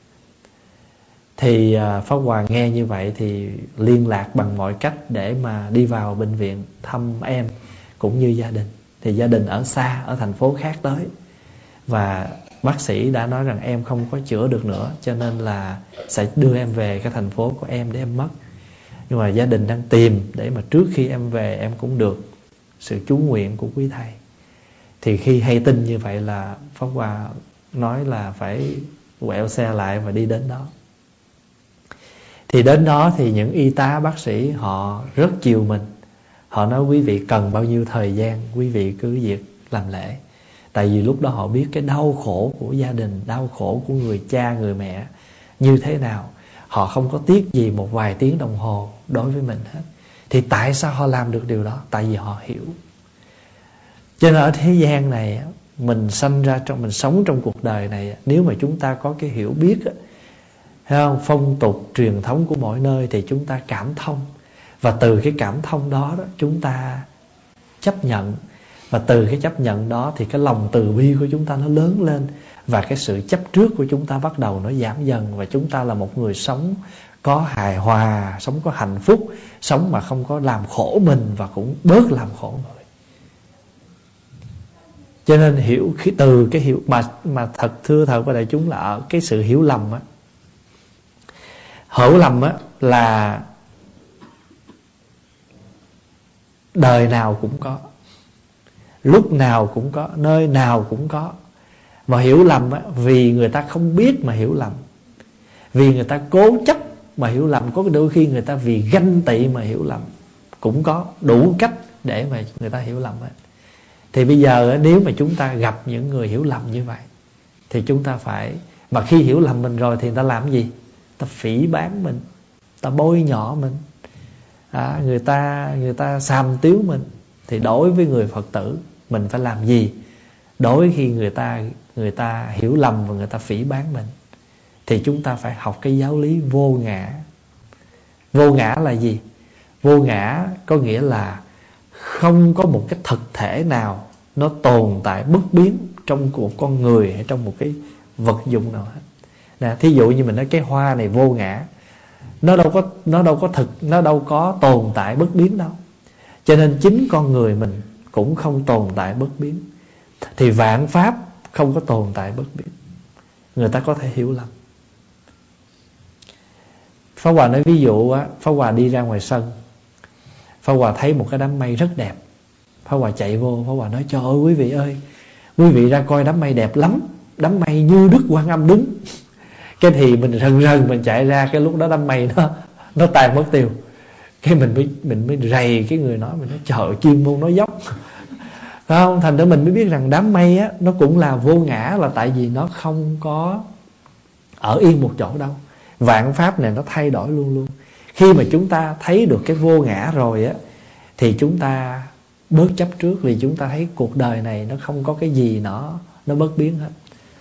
Thì Pháp Hòa nghe như vậy thì liên lạc bằng mọi cách để mà đi vào bệnh viện thăm em cũng như gia đình. Thì gia đình ở xa, ở thành phố khác tới, và bác sĩ đã nói rằng em không có chữa được nữa, cho nên là sẽ đưa em về cái thành phố của em để em mất. Nhưng mà gia đình đang tìm để mà trước khi em về em cũng được sự chú nguyện của quý thầy. Thì khi hay tin như vậy là Pháp Hòa nói là phải quẹo xe lại và đi đến đó. Thì đến đó thì những y tá bác sĩ họ rất chiều mình. Họ nói quý vị cần bao nhiêu thời gian, quý vị cứ việc làm lễ. Tại vì lúc đó họ biết cái đau khổ của gia đình, đau khổ của người cha, người mẹ như thế nào. Họ không có tiếc gì một vài tiếng đồng hồ đối với mình hết. Thì tại sao họ làm được điều đó? Tại vì họ hiểu. Cho nên ở thế gian này, mình sanh ra trong, mình sống trong cuộc đời này, nếu mà chúng ta có cái hiểu biết, thấy không? Phong tục, truyền thống của mỗi nơi thì chúng ta cảm thông. Và từ cái cảm thông đó, đó chúng ta chấp nhận. Và từ cái chấp nhận đó thì cái lòng từ bi của chúng ta nó lớn lên. Và cái sự chấp trước của chúng ta bắt đầu nó giảm dần. Và chúng ta là một người sống có hài hòa, sống có hạnh phúc, sống mà không có làm khổ mình và cũng bớt làm khổ người. Cho nên hiểu khi từ cái hiểu mà mà thật thưa thật với đại chúng là ở cái sự hiểu lầm á. Hiểu lầm á là đời nào cũng có, lúc nào cũng có, nơi nào cũng có. Mà hiểu lầm á, vì người ta không biết mà hiểu lầm, vì người ta cố chấp mà hiểu lầm, có đôi khi người ta vì ganh tị mà hiểu lầm, cũng có đủ cách để mà người ta hiểu lầm hết. Thì bây giờ nếu mà chúng ta gặp những người hiểu lầm như vậy thì chúng ta phải, mà khi hiểu lầm mình rồi thì người ta làm gì? Ta phỉ báng mình, ta bôi nhọ mình, à, người ta người ta xàm tiếu mình. Thì đối với người Phật tử mình phải làm gì đối khi người ta người ta hiểu lầm và người ta phỉ báng mình? Thì chúng ta phải học cái giáo lý vô ngã. Vô ngã là gì? Vô ngã có nghĩa là không có một cái thực thể nào nó tồn tại bất biến trong một con người hay trong một cái vật dụng nào hết. Nè, thí dụ như mình nói cái hoa này vô ngã, nó đâu có nó đâu có thực, nó đâu có tồn tại bất biến đâu. Cho nên chính con người mình cũng không tồn tại bất biến. Thì vạn pháp không có tồn tại bất biến. Người ta có thể hiểu lầm. Pháp Hòa nói ví dụ á, Pháp Hòa đi ra ngoài sân, Pháp Hòa thấy một cái đám mây rất đẹp. Pháp Hòa chạy vô, Pháp Hòa nói trời ơi quý vị ơi, quý vị ra coi đám mây đẹp lắm, đám mây như Đức Quan Âm đứng. Cái thì mình rần rần mình chạy ra, cái lúc đó đám mây nó nó tan mất tiêu. Cái mình mới mình mới rầy cái người nói, mình nói trời, chuyên môn nói dốc. Phải không? Thành ra mình mới biết rằng đám mây á nó cũng là vô ngã, là tại vì nó không có ở yên một chỗ đâu. Vạn pháp này nó thay đổi luôn luôn. Khi mà chúng ta thấy được cái vô ngã rồi á thì chúng ta bớt chấp trước, vì chúng ta thấy cuộc đời này nó không có cái gì nó nó bất biến hết.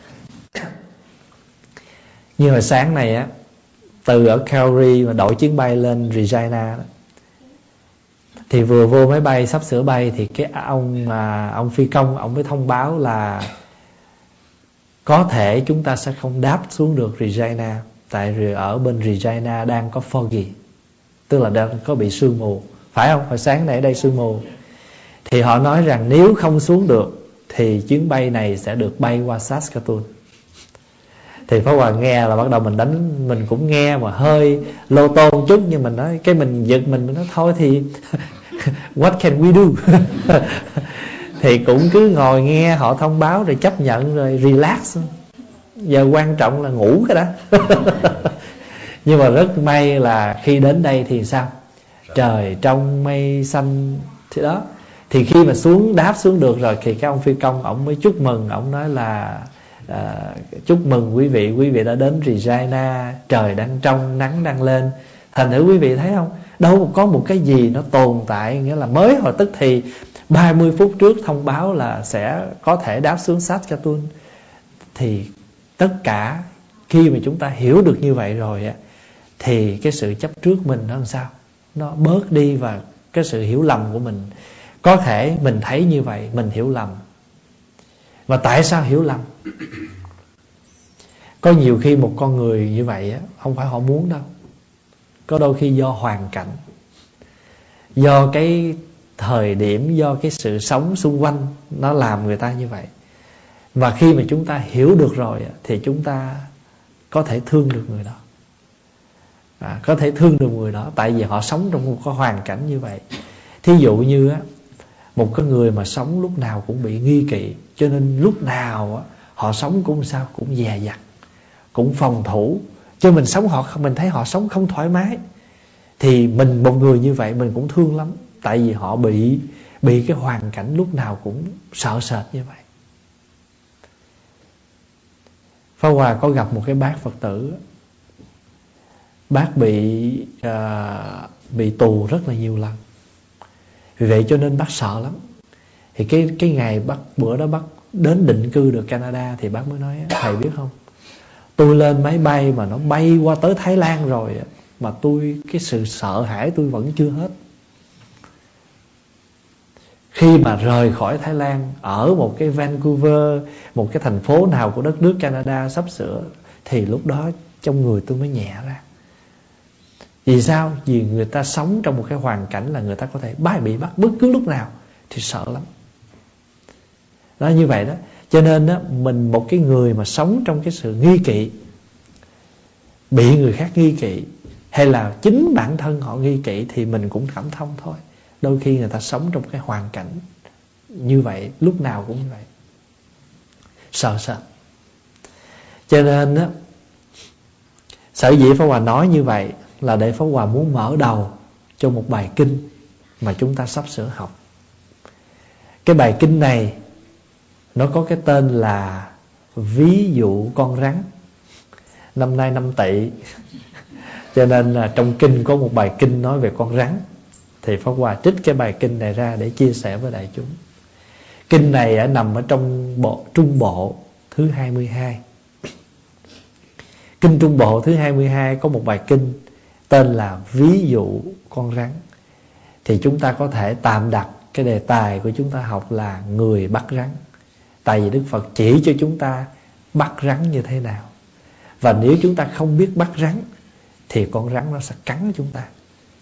Như hồi sáng này á, từ ở Calgary mà đổi chuyến bay lên Regina đó, thì vừa vô máy bay sắp sửa bay thì cái ông mà ông phi công ông mới thông báo là có thể chúng ta sẽ không đáp xuống được Regina, tại ở bên Regina đang có foggy, tức là đang có bị sương mù, phải không? Hồi sáng này ở đây sương mù. Thì họ nói rằng nếu không xuống được thì chuyến bay này sẽ được bay qua Saskatoon. Thì Pháp Hòa nghe là bắt đầu mình đánh, mình cũng nghe mà hơi lô tô một chút, nhưng mình nói cái mình giật mình, mình nói thôi thì what can we do? Thì cũng cứ ngồi nghe họ thông báo rồi chấp nhận rồi relax. Giờ quan trọng là ngủ cái đó. Nhưng mà rất may là khi đến đây thì sao? Trời trong mây xanh thì đó. Thì khi mà xuống đáp xuống được rồi thì cái ông phi công ổng mới chúc mừng, ổng nói là à, chúc mừng quý vị, quý vị đã đến Regina, trời đang trong, nắng đang lên. Thành thử quý vị thấy không, đâu có một cái gì nó tồn tại, nghĩa là mới hồi tức thì ba mươi phút trước thông báo là sẽ có thể đáp xuống Saskatoon. Thì tất cả khi mà chúng ta hiểu được như vậy rồi á, thì cái sự chấp trước mình nó làm sao? Nó bớt đi, và cái sự hiểu lầm của mình, có thể mình thấy như vậy mình hiểu lầm. Và tại sao hiểu lầm? Có nhiều khi một con người như vậy á, không phải họ muốn đâu. Có đôi khi do hoàn cảnh, do cái thời điểm, do cái sự sống xung quanh nó làm người ta như vậy. Và khi mà chúng ta hiểu được rồi thì chúng ta có thể thương được người đó, à, có thể thương được người đó, tại vì họ sống trong một cái hoàn cảnh như vậy. Thí dụ như á, một cái người mà sống lúc nào cũng bị nghi kỵ, cho nên lúc nào á, họ sống cũng sao, cũng dè dặt, cũng phòng thủ. Cho mình sống họ, mình thấy họ sống không thoải mái, thì mình một người như vậy mình cũng thương lắm, tại vì họ bị bị cái hoàn cảnh lúc nào cũng sợ sệt như vậy. Pháp Hòa có gặp một cái bác Phật tử, bác bị uh, bị tù rất là nhiều lần. Vì vậy cho nên bác sợ lắm. Thì cái cái ngày bác bữa đó bác đến định cư được Canada thì bác mới nói, thầy biết không, tôi lên máy bay mà nó bay qua tới Thái Lan rồi mà tôi, cái sự sợ hãi tôi vẫn chưa hết. Khi mà rời khỏi Thái Lan, ở một cái Vancouver, một cái thành phố nào của đất nước Canada sắp sửa, thì lúc đó trong người tôi mới nhẹ ra. Vì sao? Vì người ta sống trong một cái hoàn cảnh là người ta có thể bay bị bắt bất cứ lúc nào, thì sợ lắm. Đó, như vậy đó. Cho nên đó, mình một cái người mà sống trong cái sự nghi kỵ, bị người khác nghi kỵ, hay là chính bản thân họ nghi kỵ, thì mình cũng cảm thông thôi. Đôi khi người ta sống trong cái hoàn cảnh như vậy, lúc nào cũng như vậy, sợ sợ. Cho nên đó, sở dĩ Pháp Hòa nói như vậy là để Pháp Hòa muốn mở đầu cho một bài kinh mà chúng ta sắp sửa học. Cái bài kinh này nó có cái tên là Ví dụ con rắn. Năm nay năm Tỵ, cho nên là trong kinh có một bài kinh nói về con rắn, thì Pháp Hòa trích cái bài kinh này ra để chia sẻ với đại chúng. Kinh này ở nằm ở trong bộ Trung Bộ thứ hai mươi hai. Kinh Trung Bộ thứ hai mươi hai có một bài kinh tên là Ví dụ con rắn. Thì chúng ta có thể tạm đặt cái đề tài của chúng ta học là người bắt rắn. Tại vì Đức Phật chỉ cho chúng ta bắt rắn như thế nào. Và nếu chúng ta không biết bắt rắn thì con rắn nó sẽ cắn chúng ta.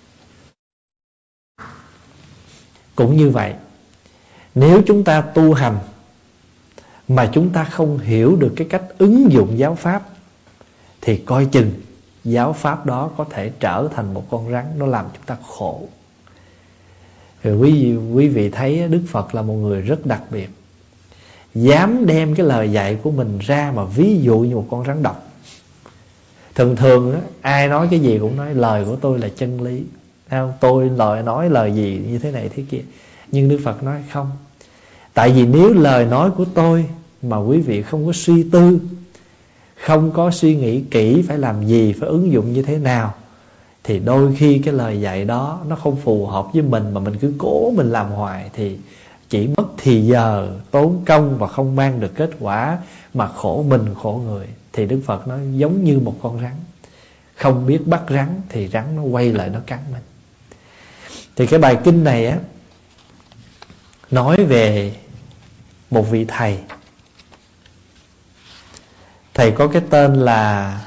Cũng như vậy, nếu chúng ta tu hành mà chúng ta không hiểu được cái cách ứng dụng giáo pháp, thì coi chừng giáo pháp đó có thể trở thành một con rắn, nó làm chúng ta khổ. Rồi quý vị, quý vị thấy Đức Phật là một người rất đặc biệt, dám đem cái lời dạy của mình ra mà ví dụ như một con rắn độc. Thường thường á, ai nói cái gì cũng nói lời của tôi là chân lý, không? Tôi lời nói lời gì như thế này thế kia. Nhưng Đức Phật nói không. Tại vì nếu lời nói của tôi mà quý vị không có suy tư, không có suy nghĩ kỹ phải làm gì, phải ứng dụng như thế nào, thì đôi khi cái lời dạy đó nó không phù hợp với mình, mà mình cứ cố mình làm hoài, thì chỉ mất thì giờ, tốn công và không mang được kết quả, mà khổ mình khổ người. Thì Đức Phật nói giống như một con rắn, không biết bắt rắn thì rắn nó quay lại nó cắn mình. Thì cái bài kinh này á, nói về một vị thầy. Thầy có cái tên là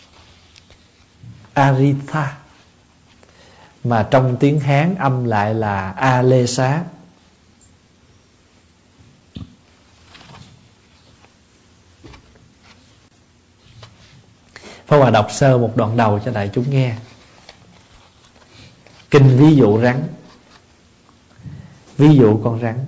Aritha, mà trong tiếng Hán âm lại là A Lê Xá. Pháp Hòa đọc sơ một đoạn đầu cho đại chúng nghe. Kinh ví dụ rắn. Ví dụ con rắn.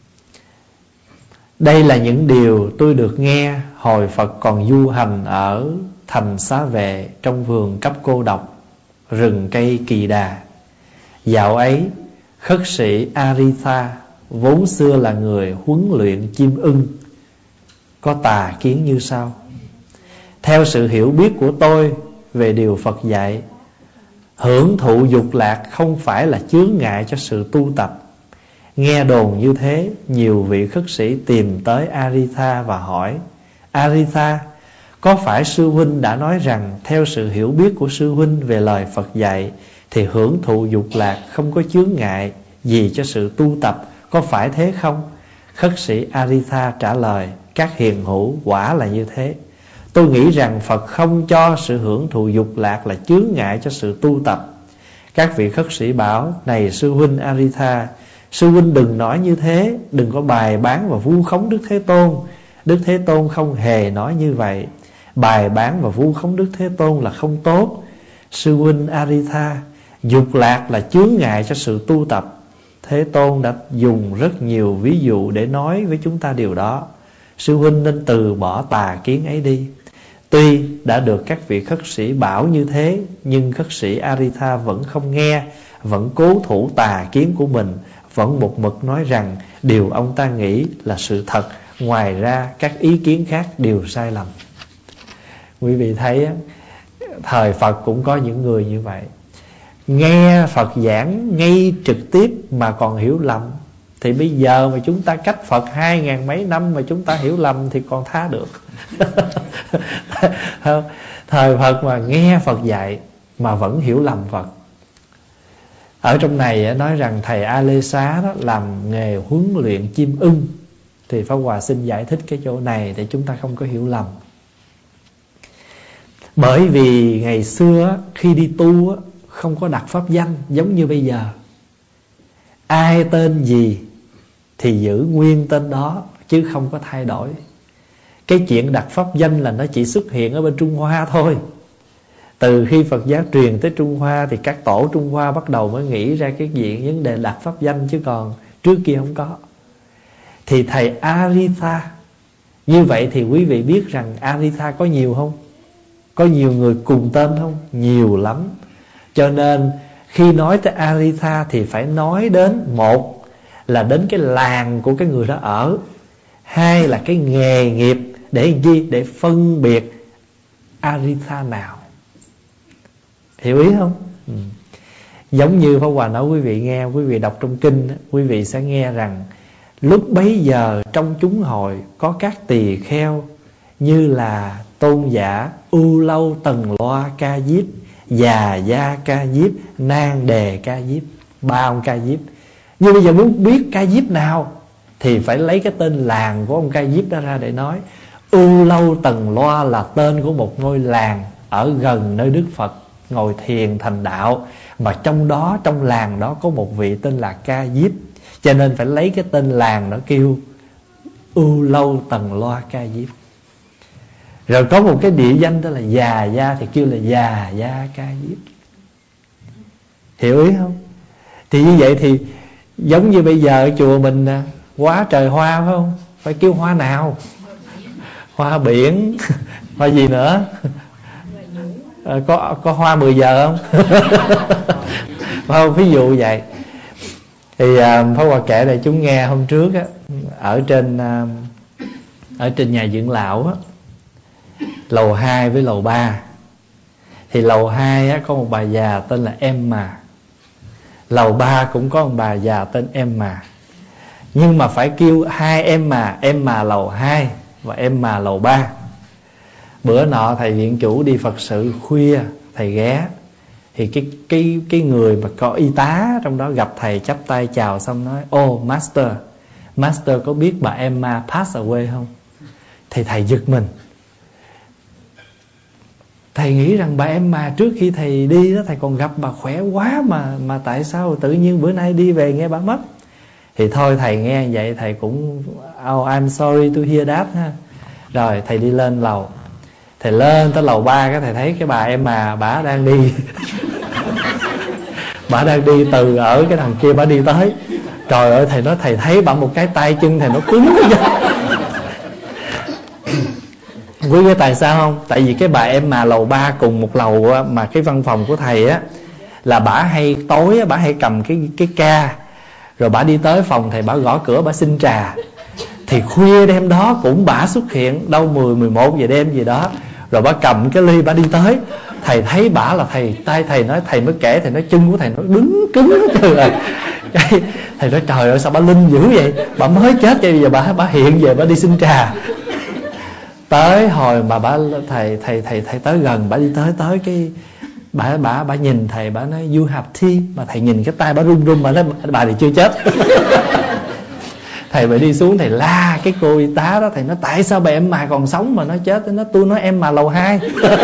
Đây là những điều tôi được nghe hồi Phật còn du hành ở thành Xá Vệ, trong vườn cấp cô độc, rừng cây Kỳ Đà. Dạo ấy, khất sĩ Aritha vốn xưa là người huấn luyện chim ưng, có tà kiến như sau. Theo sự hiểu biết của tôi về điều Phật dạy, hưởng thụ dục lạc không phải là chướng ngại cho sự tu tập. Nghe đồn như thế, nhiều vị khất sĩ tìm tới Aritha và hỏi: Aritha, có phải sư huynh đã nói rằng theo sự hiểu biết của sư huynh về lời Phật dạy thì hưởng thụ dục lạc không có chướng ngại gì cho sự tu tập, có phải thế không? Khất sĩ Aritha trả lời: các hiền hữu, quả là như thế. Tôi nghĩ rằng Phật không cho sự hưởng thụ dục lạc là chướng ngại cho sự tu tập. Các vị khất sĩ bảo: này sư huynh Aritha, sư huynh đừng nói như thế, đừng có bài bán và vu khống Đức Thế Tôn. Đức Thế Tôn không hề nói như vậy. Bài bán và vu khống Đức Thế Tôn là không tốt. Sư huynh Aritha, dục lạc là chướng ngại cho sự tu tập. Thế Tôn đã dùng rất nhiều ví dụ để nói với chúng ta điều đó. Sư huynh nên từ bỏ tà kiến ấy đi. Tuy đã được các vị khất sĩ bảo như thế, nhưng khất sĩ Aritha vẫn không nghe, vẫn cố thủ tà kiến của mình, vẫn một mực nói rằng điều ông ta nghĩ là sự thật, ngoài ra các ý kiến khác đều sai lầm. Quý vị thấy thời Phật cũng có những người như vậy, nghe Phật giảng ngay trực tiếp mà còn hiểu lầm. Thì bây giờ mà chúng ta cách Phật hai ngàn mấy năm mà chúng ta hiểu lầm thì còn tha được. Thời Phật mà nghe Phật dạy mà vẫn hiểu lầm Phật. Ở trong này nói rằng thầy A Lê Xá đó làm nghề huấn luyện chim ưng. Thì Pháp Hòa xin giải thích cái chỗ này để chúng ta không có hiểu lầm. Bởi vì ngày xưa khi đi tu không có đặt pháp danh giống như bây giờ. Ai tên gì thì giữ nguyên tên đó, chứ không có thay đổi. Cái chuyện đặt pháp danh là nó chỉ xuất hiện ở bên Trung Hoa thôi. Từ khi Phật giáo truyền tới Trung Hoa thì các tổ Trung Hoa bắt đầu mới nghĩ ra cái chuyện vấn đề đặt pháp danh, chứ còn trước kia không có. Thì thầy Aritha, như vậy thì quý vị biết rằng Aritha có nhiều không? Có nhiều người cùng tên không? Nhiều lắm. Cho nên khi nói tới Aritha thì phải nói đến, một là đến cái làng của cái người đó ở, hai là cái nghề nghiệp để gì, để phân biệt Aritha nào. Hiểu ý không? Ừ. Giống như Pháp Hòa nói quý vị nghe, quý vị đọc trong kinh, quý vị sẽ nghe rằng lúc bấy giờ trong chúng hội có các tỳ kheo như là tôn giả U Lâu Tần Loa Ca Diếp, Già Gia Ca Diếp, Nan Đề Ca Diếp, ba ông Ca Diếp. Nhưng bây giờ muốn biết Ca Diếp nào thì phải lấy cái tên làng của ông Ca Diếp đó ra để nói. U Lâu Tần Loa là tên của một ngôi làng ở gần nơi Đức Phật ngồi thiền thành đạo, mà trong đó, trong làng đó có một vị tên là Ca Diếp, cho nên phải lấy cái tên làng đó kêu U Lâu Tần Loa Ca Diếp. Rồi có một cái địa danh đó là Già Gia thì kêu là Già Gia Ca Diếp. Hiểu ý không? Thì như vậy thì giống như bây giờ ở chùa mình quá trời hoa phải không? Phải kêu hoa nào? Hoa biển. Hoa gì nữa? À, có có hoa mười giờ không? Không, ví dụ vậy. Thì uh, Pháp Hòa kể để chúng nghe hôm trước á, ở trên uh, ở trên nhà dưỡng lão á, lầu hai với lầu ba. Thì lầu hai á, có một bà già tên là Emma. Lầu ba cũng có một bà già tên Emma. Nhưng mà phải kêu hai Emma, Emma lầu hai và Emma lầu ba. Bữa nọ thầy viện chủ đi Phật sự khuya, thầy ghé. Thì cái cái cái người mà có y tá trong đó gặp thầy chắp tay chào xong nói: "Ô oh, Master, Master có biết bà Emma pass away không?" Thì thầy giật mình. Thầy nghĩ rằng bà Emma trước khi thầy đi đó, thầy còn gặp bà khỏe quá mà mà tại sao tự nhiên bữa nay đi về nghe bà mất. Thì thôi thầy nghe vậy thầy cũng oh, I'm sorry to hear that ha. Rồi thầy đi lên lầu. Thầy lên tới lầu ba cái thầy thấy cái bà Emma bà đang đi bà đang đi từ ở cái thằng kia bà đi tới. Trời ơi, thầy nói thầy thấy bà một cái tay chân thầy nó cứng quá. Quý biết tại sao không? Tại vì cái bà Emma lầu ba cùng một lầu á, mà cái văn phòng của thầy á, là bả hay tối á, bả hay cầm cái cái ca, rồi bả đi tới phòng thầy, bả gõ cửa, bả xin trà. Thì khuya đêm đó cũng bả xuất hiện, đâu mười, mười một giờ đêm gì đó. Rồi bả cầm cái ly bả đi tới. Thầy thấy bả là thầy, tay thầy nói, thầy mới kể, thầy nói chân của thầy nó đứng cứng hết rồi. Cái, thầy nói trời ơi sao bả linh dữ vậy? Bả mới chết vậy, bây giờ bả, bả hiện về bả đi xin trà. Tới hồi mà bả thầy thầy thầy thầy tới gần, bả đi tới tới cái bả bả bả nhìn thầy, bả nói you have tea, mà thầy nhìn cái tay bả run run, mà nói bà thì chưa chết. Thầy phải đi xuống thầy la cái cô y tá đó, thầy nói tại sao bà em mà còn sống mà nó chết? Nó tôi nói em mà lầu hai.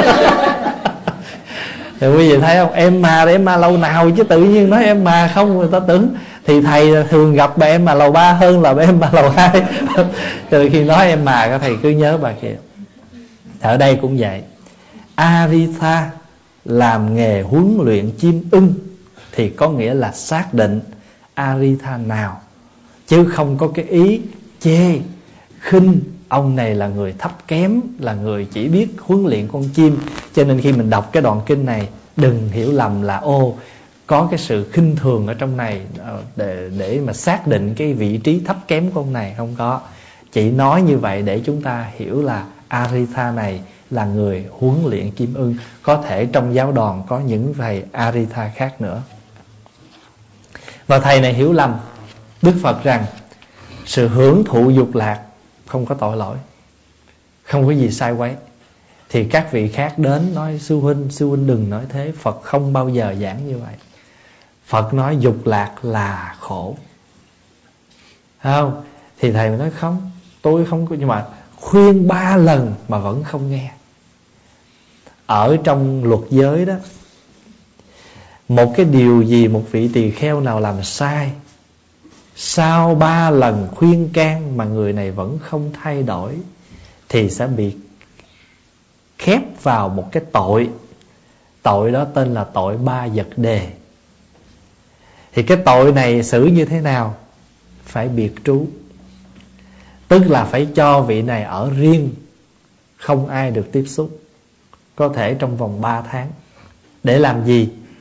Thì quý vị thấy không, em mà để em mà lâu nào chứ tự nhiên nói em mà không, người ta tưởng. Thì thầy thường gặp bà em mà lầu ba hơn là bà em mà lầu hai. Từ khi nói em mà các thầy cứ nhớ bà kia. Ở đây cũng vậy. Aritha làm nghề huấn luyện chim ưng thì có nghĩa là xác định Aritha nào, chứ không có cái ý chê khinh ông này là người thấp kém, là người chỉ biết huấn luyện con chim. Cho nên khi mình đọc cái đoạn kinh này, đừng hiểu lầm là ô có cái sự khinh thường ở trong này để, để mà xác định cái vị trí thấp kém của ông này. Không có. Chỉ nói như vậy để chúng ta hiểu là Aritha này là người huấn luyện chim ưng. Có thể trong giáo đoàn có những thầy Aritha khác nữa. Và thầy này hiểu lầm Đức Phật rằng sự hưởng thụ dục lạc không có tội lỗi, không có gì sai quấy. Thì các vị khác đến nói sư huynh, sư huynh đừng nói thế, Phật không bao giờ giảng như vậy. Phật nói dục lạc là khổ, không? Thì thầy nói không, tôi không có, nhưng mà khuyên ba lần mà vẫn không nghe. Ở trong luật giới đó, một cái điều gì một vị tỳ kheo nào làm sai, sau ba lần khuyên can mà người này vẫn không thay đổi, thì sẽ bị khép vào một cái tội. Tội đó tên là tội ba vật đề. Thì cái tội này xử như thế nào? Phải biệt trú, tức là phải cho vị này ở riêng, không ai được tiếp xúc, có thể trong vòng ba tháng. Để làm gì?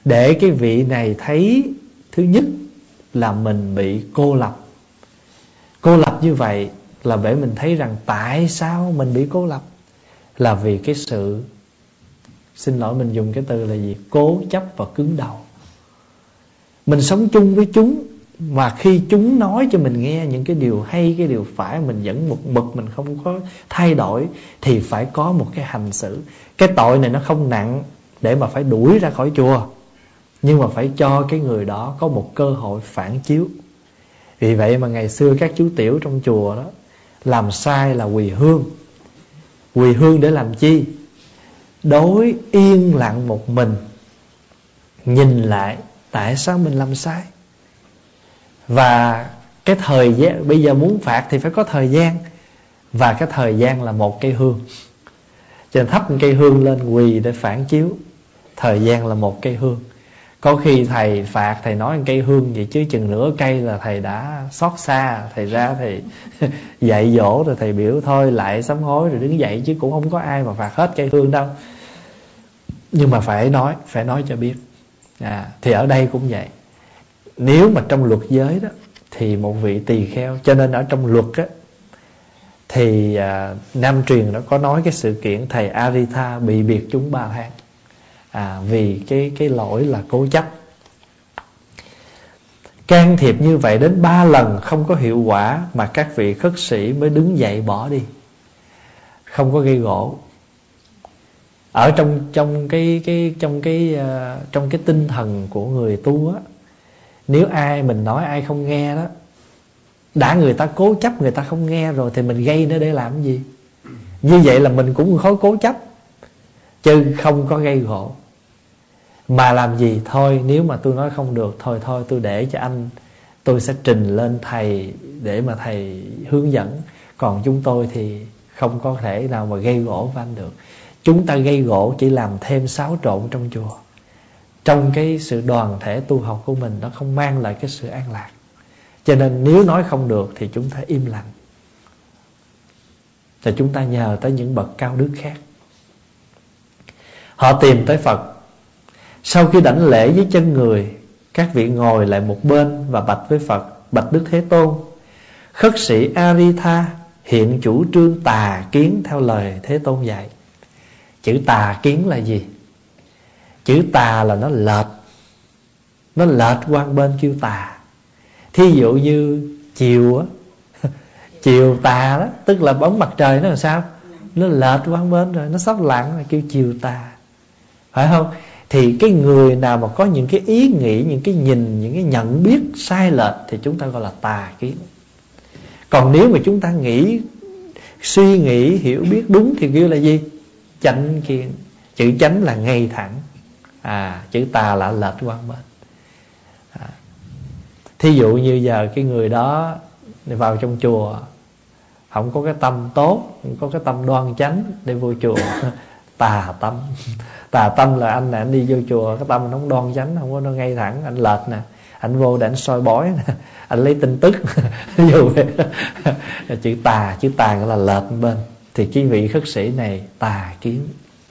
để cái vị này thấy thứ nhất là mình bị cô lập. Cô lập như vậy là để mình thấy rằng tại sao mình bị cô lập, là vì cái sự, xin lỗi mình dùng cái từ là gì, cố chấp và cứng đầu. Mình sống chung với chúng, mà khi chúng nói cho mình nghe những cái điều hay, cái điều phải, mình vẫn một mực, mình không có thay đổi, thì phải có một cái hành xử. Cái tội này nó không nặng để mà phải đuổi ra khỏi chùa, nhưng mà phải cho cái người đó có một cơ hội phản chiếu. Vì vậy mà ngày xưa các chú tiểu trong chùa đó, làm sai là quỳ hương. Quỳ hương để làm chi? Đối yên lặng một mình, nhìn lại tại sao mình làm sai. Và cái thời gian, bây giờ muốn phạt thì phải có thời gian, và cái thời gian là một cây hương. Cho nên thắp một cây hương lên quỳ để phản chiếu. Thời gian là một cây hương. Có khi thầy phạt, thầy nói cây hương vậy chứ chừng nửa cây là thầy đã xót xa. Thầy ra thầy dạy dỗ rồi thầy biểu thôi lại sám hối rồi đứng dậy, chứ cũng không có ai mà phạt hết cây hương đâu. Nhưng mà phải nói, phải nói cho biết. à, Thì ở đây cũng vậy. Nếu mà trong luật giới đó thì một vị tỳ kheo, cho nên ở trong luật á, thì à, Nam truyền nó có nói cái sự kiện thầy Aritha bị biệt chúng ba tháng, à, vì cái, cái lỗi là cố chấp. Can thiệp như vậy đến ba lần không có hiệu quả, mà các vị khất sĩ mới đứng dậy bỏ đi, không có gây gỗ. Ở trong trong cái cái trong cái uh, trong cái tinh thần của người tu á, nếu ai mình nói ai không nghe đó, đã người ta cố chấp, người ta không nghe rồi thì mình gây nó để làm cái gì? Như vậy là mình cũng khối cố chấp, chứ không có gây gỗ. Mà làm gì? Thôi nếu mà tôi nói không được, thôi thôi tôi để cho anh, tôi sẽ trình lên thầy để mà thầy hướng dẫn. Còn chúng tôi thì không có thể nào mà gây gỗ với anh được. Chúng ta gây gỗ chỉ làm thêm xáo trộn trong chùa. Trong cái sự đoàn thể tu học của mình, nó không mang lại cái sự an lạc. Cho nên nếu nói không được thì chúng ta im lặng, thì chúng ta nhờ tới những bậc cao đức khác. Họ tìm tới Phật. Sau khi đảnh lễ với chân người, các vị ngồi lại một bên và bạch với Phật: bạch Đức Thế Tôn, khất sĩ Aritha hiện chủ trương tà kiến theo lời Thế Tôn dạy. Chữ tà kiến là gì? Chữ tà là nó lệch, nó lệch qua bên kêu tà. Thí dụ như chiều á, chiều tà đó, tức là bóng mặt trời nó làm sao? Nó lệch qua bên rồi, nó sắp lặn là kêu chiều tà, phải không? Thì cái người nào mà có những cái ý nghĩ, những cái nhìn, những cái nhận biết sai lệch thì chúng ta gọi là tà kiến. Còn nếu mà chúng ta nghĩ, suy nghĩ, hiểu biết đúng thì kêu là gì? Chánh kiến. Chữ chánh là ngay thẳng, à, chữ tà là lệch qua bên. à. Thí dụ như giờ cái người đó vào trong chùa không có cái tâm tốt, không có cái tâm đoan chánh để vô chùa, tà tâm. Tà tâm là anh này anh đi vô chùa, cái tâm nó không đoan chánh, không có nó ngay thẳng, anh lệch nè, anh vô để anh soi bói nè, anh lấy tin tức. Dù chữ tà, chữ tà gọi là lệch bên. Thì cái vị khất sĩ này tà kiến.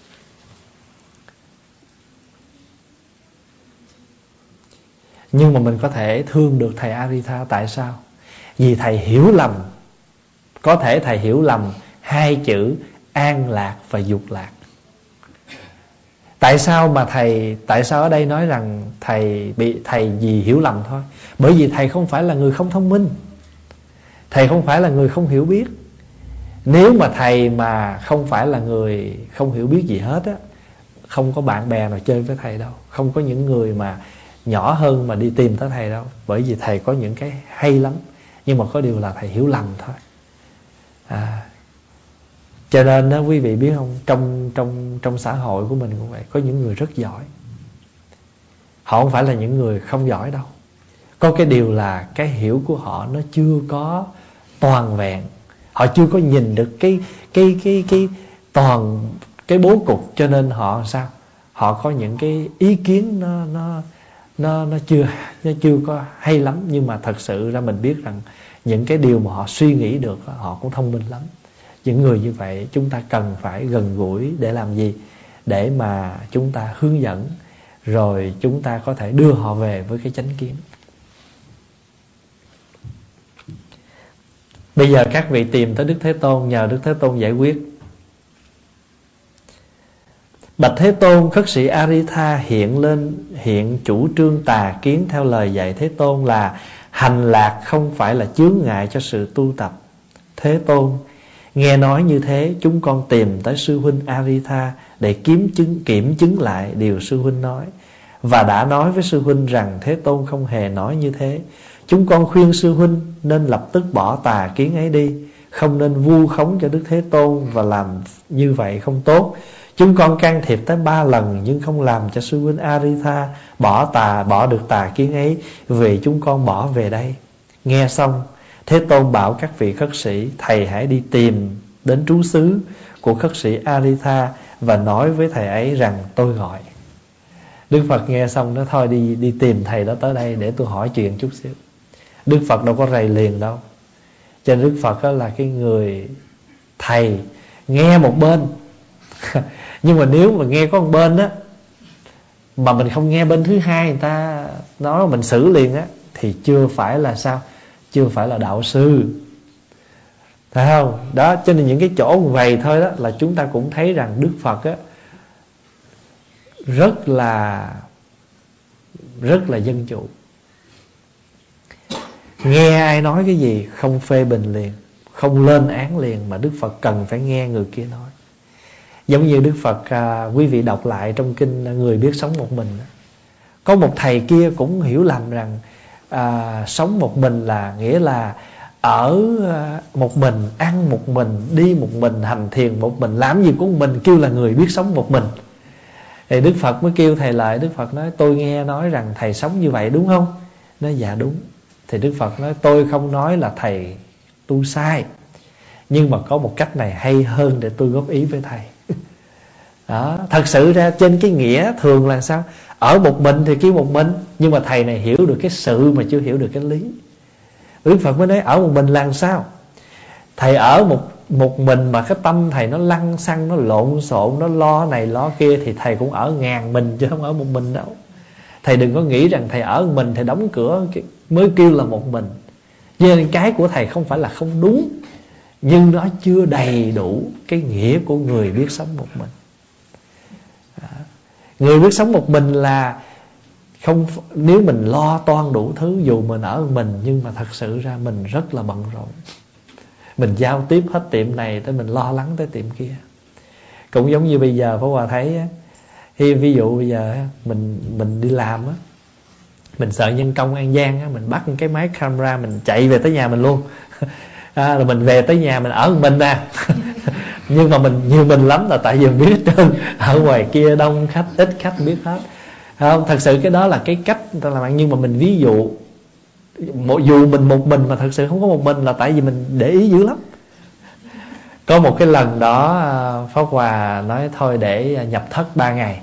Nhưng mà mình có thể thương được thầy Aritha. Tại sao? Vì thầy hiểu lầm. Có thể thầy hiểu lầm hai chữ an lạc và dục lạc. Tại sao mà thầy, tại sao ở đây nói rằng thầy bị thầy vì hiểu lầm thôi? Bởi vì thầy không phải là người không thông minh, thầy không phải là người không hiểu biết. Nếu mà thầy mà không phải là người không hiểu biết gì hết á, không có bạn bè nào chơi với thầy đâu, không có những người mà nhỏ hơn mà đi tìm tới thầy đâu. Bởi vì thầy có những cái hay lắm, nhưng mà có điều là thầy hiểu lầm thôi. à, Cho nên đó, quý vị biết không, Trong trong trong xã hội của mình cũng vậy. Có những người rất giỏi, họ không phải là những người không giỏi đâu. Có cái điều là cái hiểu của họ nó chưa có toàn vẹn. Họ chưa có nhìn được cái cái cái cái toàn cái bố cục, cho nên họ sao? Họ có những cái ý kiến nó nó nó nó chưa nó chưa có hay lắm. Nhưng mà thật sự ra mình biết rằng những cái điều mà họ suy nghĩ được, họ cũng thông minh lắm. Những người như vậy chúng ta cần phải gần gũi để làm gì? Để mà chúng ta hướng dẫn, rồi chúng ta có thể đưa họ về với cái chánh kiến. Bây giờ các vị tìm tới Đức Thế Tôn, nhờ Đức Thế Tôn giải quyết. Bạch Thế Tôn, khất sĩ Aritha hiện lên hiện chủ trương tà kiến theo lời dạy Thế Tôn là hành lạc không phải là chướng ngại cho sự tu tập. Thế Tôn, nghe nói như thế, chúng con tìm tới sư huynh Aritha để kiếm chứng kiểm chứng lại điều sư huynh nói, và đã nói với sư huynh rằng Thế Tôn không hề nói như thế. Chúng con khuyên sư huynh nên lập tức bỏ tà kiến ấy đi, không nên vu khống cho Đức Thế Tôn, và làm như vậy không tốt. Chúng con can thiệp tới ba lần nhưng không làm cho sư huynh Aritha bỏ tà bỏ được tà kiến ấy, vì chúng con bỏ về đây. Nghe xong, Thế Tôn bảo các vị khất sĩ: thầy hãy đi tìm đến trú xứ của khất sĩ Aritha và nói với thầy ấy rằng tôi gọi. Đức Phật nghe xong nói thôi đi đi tìm thầy đó tới đây để tôi hỏi chuyện chút xíu. Đức Phật đâu có rầy liền đâu. Cho nên Đức Phật đó là cái người thầy nghe một bên nhưng mà nếu mà nghe có một bên á, mà mình không nghe bên thứ hai, người ta nói mình xử liền á, thì chưa phải là sao? Chưa phải là đạo sư. Thấy không? Đó, cho nên những cái chỗ vậy thôi đó là chúng ta cũng thấy rằng Đức Phật á rất là rất là dân chủ. Nghe ai nói cái gì không phê bình liền, không lên án liền, mà Đức Phật cần phải nghe người kia nói. Giống như Đức Phật à, quý vị đọc lại trong kinh Người Biết Sống Một Mình, có một thầy kia cũng hiểu lầm rằng à, sống một mình là nghĩa là ở à, một mình, ăn một mình, đi một mình, hành thiền một mình, làm gì cũng một mình, kêu là người biết sống một mình. Thì Đức Phật mới kêu thầy lại. Đức Phật nói: tôi nghe nói rằng thầy sống như vậy đúng không? Nói dạ đúng. Thì Đức Phật nói: tôi không nói là thầy tu sai, nhưng mà có một cách này hay hơn để tôi góp ý với thầy. Đó, thật sự ra trên cái nghĩa thường là sao? Ở một mình thì kêu một mình, nhưng mà thầy này hiểu được cái sự mà chưa hiểu được cái lý. Đức Phật mới nói ở một mình là sao? Thầy ở một một mình mà cái tâm thầy nó lăng xăng, nó lộn xộn, nó lo này lo kia, thì thầy cũng ở ngàn mình chứ không ở một mình đâu. Thầy đừng có nghĩ rằng thầy ở một mình, thầy đóng cửa mới kêu là một mình. Cho nên cái của thầy không phải là không đúng, nhưng nó chưa đầy đủ cái nghĩa của người biết sống một mình. Đó. Người biết sống một mình là không, nếu mình lo toan đủ thứ, dù mình ở mình, nhưng mà thật sự ra mình rất là bận rộn. Mình giao tiếp hết tiệm này tới mình lo lắng tới tiệm kia. Cũng giống như bây giờ Pháp Hòa thấy á, thì ví dụ bây giờ mình mình đi làm á, mình sợ nhân công An Giang á, mình bắt cái máy camera mình chạy về tới nhà mình luôn. À, rồi mình về tới nhà mình ở một mình nè. Nhưng mà mình nhiều mình lắm là tại vì mình biết trơn, ở ngoài kia đông khách ít khách biết hết. Không, thật sự cái đó là cái cách người ta làm ăn. Nhưng mà mình ví dụ một, dù mình một mình mà thật sự không có một mình là tại vì mình để ý dữ lắm. Có một cái lần đó Pháp Hòa nói thôi để nhập thất ba ngày.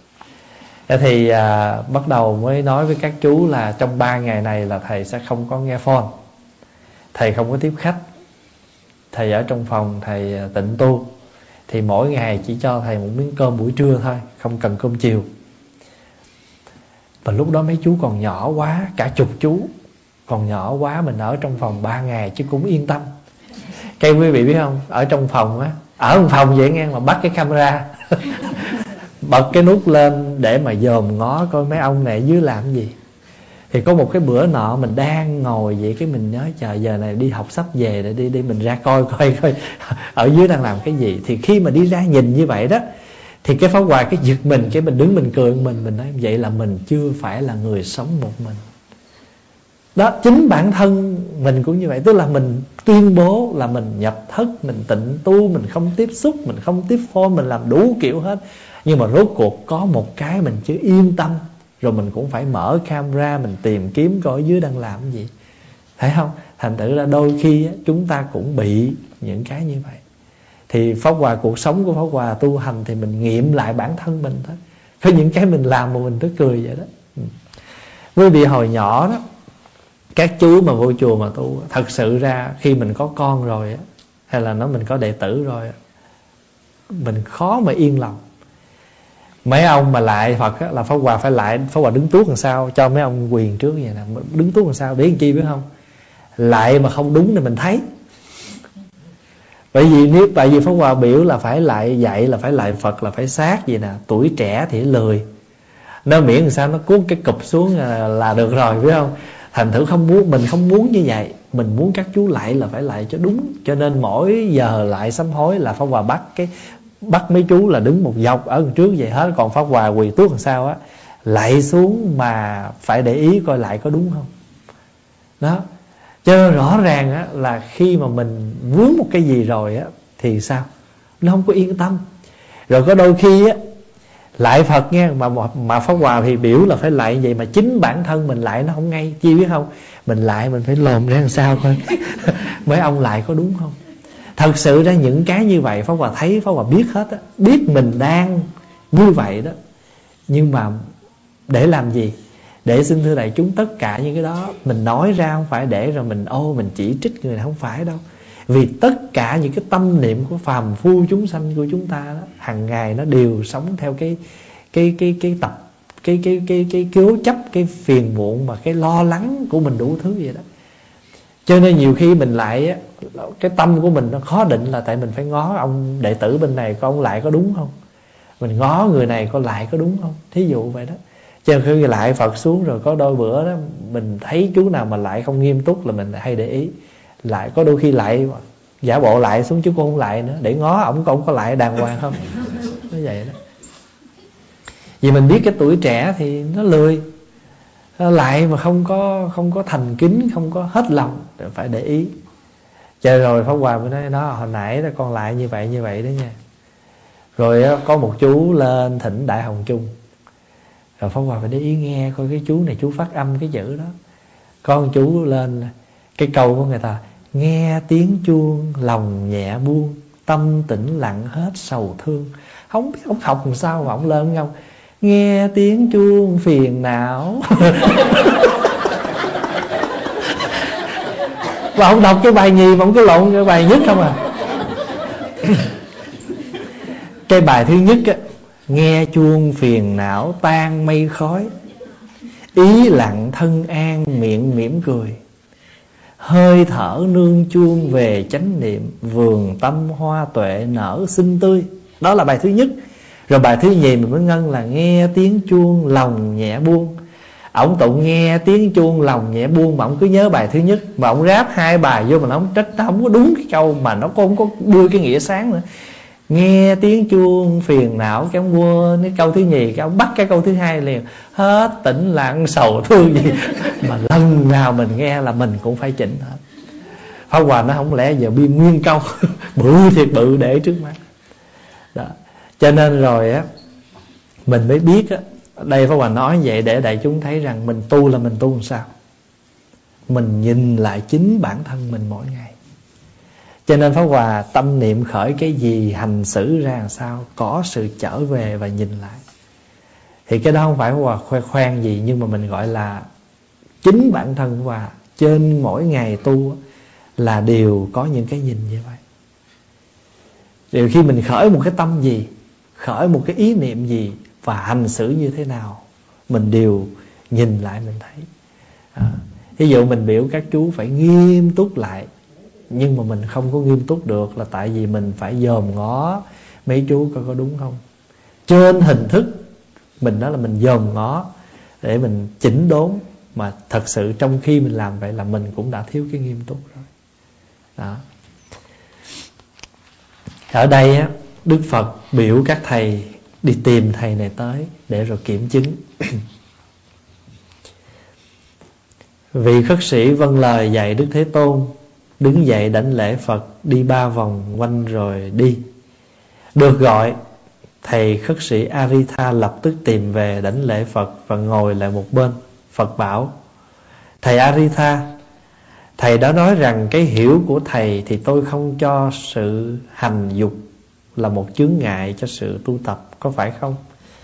Thì à, bắt đầu mới nói với các chú là trong ba ngày này là thầy sẽ không có nghe phone, thầy không có tiếp khách, thầy ở trong phòng thầy tịnh tu. Thì mỗi ngày chỉ cho thầy một miếng cơm buổi trưa thôi, không cần cơm chiều. Và lúc đó mấy chú còn nhỏ quá, cả chục chú còn nhỏ quá, mình ở trong phòng ba ngày chứ cũng yên tâm. Cái quý vị biết không, ở trong phòng á, ở một phòng vậy nghe, mà bắt cái camera bật cái nút lên để mà dòm ngó coi mấy ông này dưới làm gì. Thì có một cái bữa nọ mình đang ngồi vậy, cái mình nhớ trời giờ này đi học sách về để đi đi mình ra coi coi coi ở dưới đang làm cái gì. Thì khi mà đi ra nhìn như vậy đó, thì cái Pháp Hòa cái giật mình, cái mình đứng mình cười mình mình nói vậy là mình chưa phải là người sống một mình. Đó, chính bản thân mình cũng như vậy. Tức là mình tuyên bố là mình nhập thất, mình tịnh tu, mình không tiếp xúc, mình không tiếp phone, mình làm đủ kiểu hết. Nhưng mà rốt cuộc có một cái mình chưa yên tâm, rồi mình cũng phải mở camera, mình tìm kiếm coi ở dưới đang làm cái gì. Thấy không? Thành thử ra đôi khi chúng ta cũng bị những cái như vậy. Thì Pháp Hòa, cuộc sống của Pháp Hòa tu hành thì mình nghiệm lại bản thân mình thôi. Có những cái mình làm mà mình cứ cười vậy đó. Quý vị hồi nhỏ đó, các chú mà vô chùa mà tu, thật sự ra khi mình có con rồi á, hay là nói mình có đệ tử rồi á, mình khó mà yên lòng. Mấy ông mà lại Phật á, là Pháp Hòa phải lại, Pháp Hòa đứng tuốt làm sao cho mấy ông quyền trước vậy nè, đứng tuốt làm sao để làm chi biết không? Lại mà không đúng thì mình thấy. Bởi vì nếu tại vì Pháp Hòa biểu là phải lại dạy, là phải lại Phật, là phải sát gì nè, tuổi trẻ thì lười, nó miễn làm sao nó cuốn cái cụp xuống là, là được rồi, biết không? Thành thử không muốn, mình không muốn như vậy, mình muốn các chú lại là phải lại cho đúng. Cho nên mỗi giờ lại sám hối là Pháp Hòa bắt cái bắt mấy chú là đứng một dọc ở đằng trước vậy hết, còn Pháp Hòa quỳ tuốt làm sao á, lại xuống mà phải để ý coi lại có đúng không. Đó. Cho nên rõ ràng á, là khi mà mình vướng một cái gì rồi á, thì sao? Nó không có yên tâm. Rồi có đôi khi á, lại Phật nha, mà, mà Pháp Hòa thì biểu là phải lại vậy, mà chính bản thân mình lại nó không ngay. Chi biết không? Mình lại mình phải lồm ra làm sao coi mấy ông lại có đúng không. Thật sự ra những cái như vậy Pháp Hòa thấy, Pháp Hòa biết hết á, biết mình đang như vậy đó. Nhưng mà để làm gì? Để xin thưa đại chúng, tất cả những cái đó mình nói ra không phải để rồi mình ô mình chỉ trích người này, không phải đâu. Vì tất cả những cái tâm niệm của phàm phu chúng sanh của chúng ta đó, hàng ngày nó đều sống theo cái cái cái cái tập cái cái cái cái cố chấp, cái phiền muộn mà cái lo lắng của mình đủ thứ vậy đó. Cho nên nhiều khi mình lại á, cái tâm của mình nó khó định là tại mình phải ngó ông đệ tử bên này coi ông lại có đúng không, mình ngó người này coi lại có đúng không, thí dụ vậy đó. Cho nên khi lại Phật xuống rồi có đôi bữa đó mình thấy chú nào mà lại không nghiêm túc là mình hay để ý. Lại có đôi khi lại giả bộ lại xuống chứ cũng không lại nữa, để ngó ổng có, ổng có lại đàng hoàng không. Nó vậy đó. Vì mình biết cái tuổi trẻ thì nó lười, nó lại mà không có không có thành kính, không có hết lòng, phải để ý. Chờ rồi Pháp Hòa mới nói đó, hồi nãy là con lại như vậy như vậy đó nha. Rồi có một chú lên thỉnh Đại Hồng Chung, rồi Pháp Hòa phải để ý nghe coi cái chú này chú phát âm cái chữ đó. Có một chú lên cái câu của người ta: nghe tiếng chuông lòng nhẹ buông, tâm tĩnh lặng hết sầu thương. Không biết ông học làm sao mà ông lên không, nghe tiếng chuông phiền não. Và ông đọc cái bài nhì mà ông cứ lộn cái bài nhất không à. Cái bài thứ nhất á, nghe chuông phiền não tan mây khói, ý lặng thân an miệng mỉm cười, hơi thở nương chuông về chánh niệm, vườn tâm hoa tuệ nở xinh tươi. Đó là bài thứ nhất. Rồi bài thứ nhì mình mới ngân là nghe tiếng chuông lòng nhẹ buông. Ông tụng nghe tiếng chuông lòng nhẹ buông mà ông cứ nhớ bài thứ nhất, mà ông ráp hai bài vô mà nó không trách, nó không có đúng cái câu mà nó không có đưa cái nghĩa sáng nữa. Nghe tiếng chuông phiền não, cái ông quên cái câu thứ nhì, cái ông bắt cái câu thứ hai liền, hết tĩnh lặng sầu thương gì. Mà lần nào mình nghe là mình cũng phải chỉnh hết. Pháp Hòa nó không lẽ giờ biên nguyên câu bự thiệt bự để trước mắt đó. Cho nên rồi á, mình mới biết á, đây Pháp Hòa nói vậy để đại chúng thấy rằng mình tu là mình tu làm sao, mình nhìn lại chính bản thân mình mỗi ngày. Cho nên Pháp Hòa tâm niệm khởi cái gì, hành xử ra làm sao, có sự trở về và nhìn lại. Thì cái đó không phải Pháp Hòa khoe khoang gì, nhưng mà mình gọi là chính bản thân Pháp Hòa trên mỗi ngày tu là đều có những cái nhìn như vậy. Điều khi mình khởi một cái tâm gì, khởi một cái ý niệm gì và hành xử như thế nào, mình đều nhìn lại mình thấy. à, Ví dụ mình biểu các chú phải nghiêm túc lại, nhưng mà mình không có nghiêm túc được là tại vì mình phải dòm ngó mấy chú coi có đúng không. Trên hình thức mình đó là mình dòm ngó để mình chỉnh đốn, mà thật sự trong khi mình làm vậy là mình cũng đã thiếu cái nghiêm túc rồi đó. Ở đây á, Đức Phật biểu các thầy đi tìm thầy này tới để rồi kiểm chứng. Vị khất sĩ vâng lời dạy Đức Thế Tôn, đứng dậy đảnh lễ Phật, đi ba vòng quanh rồi đi. Được gọi, thầy khất sĩ Aritha lập tức tìm về đảnh lễ Phật và ngồi lại một bên. Phật bảo: thầy Aritha, thầy đã nói rằng cái hiểu của thầy thì tôi không cho sự hành dục là một chướng ngại cho sự tu tập, có phải không?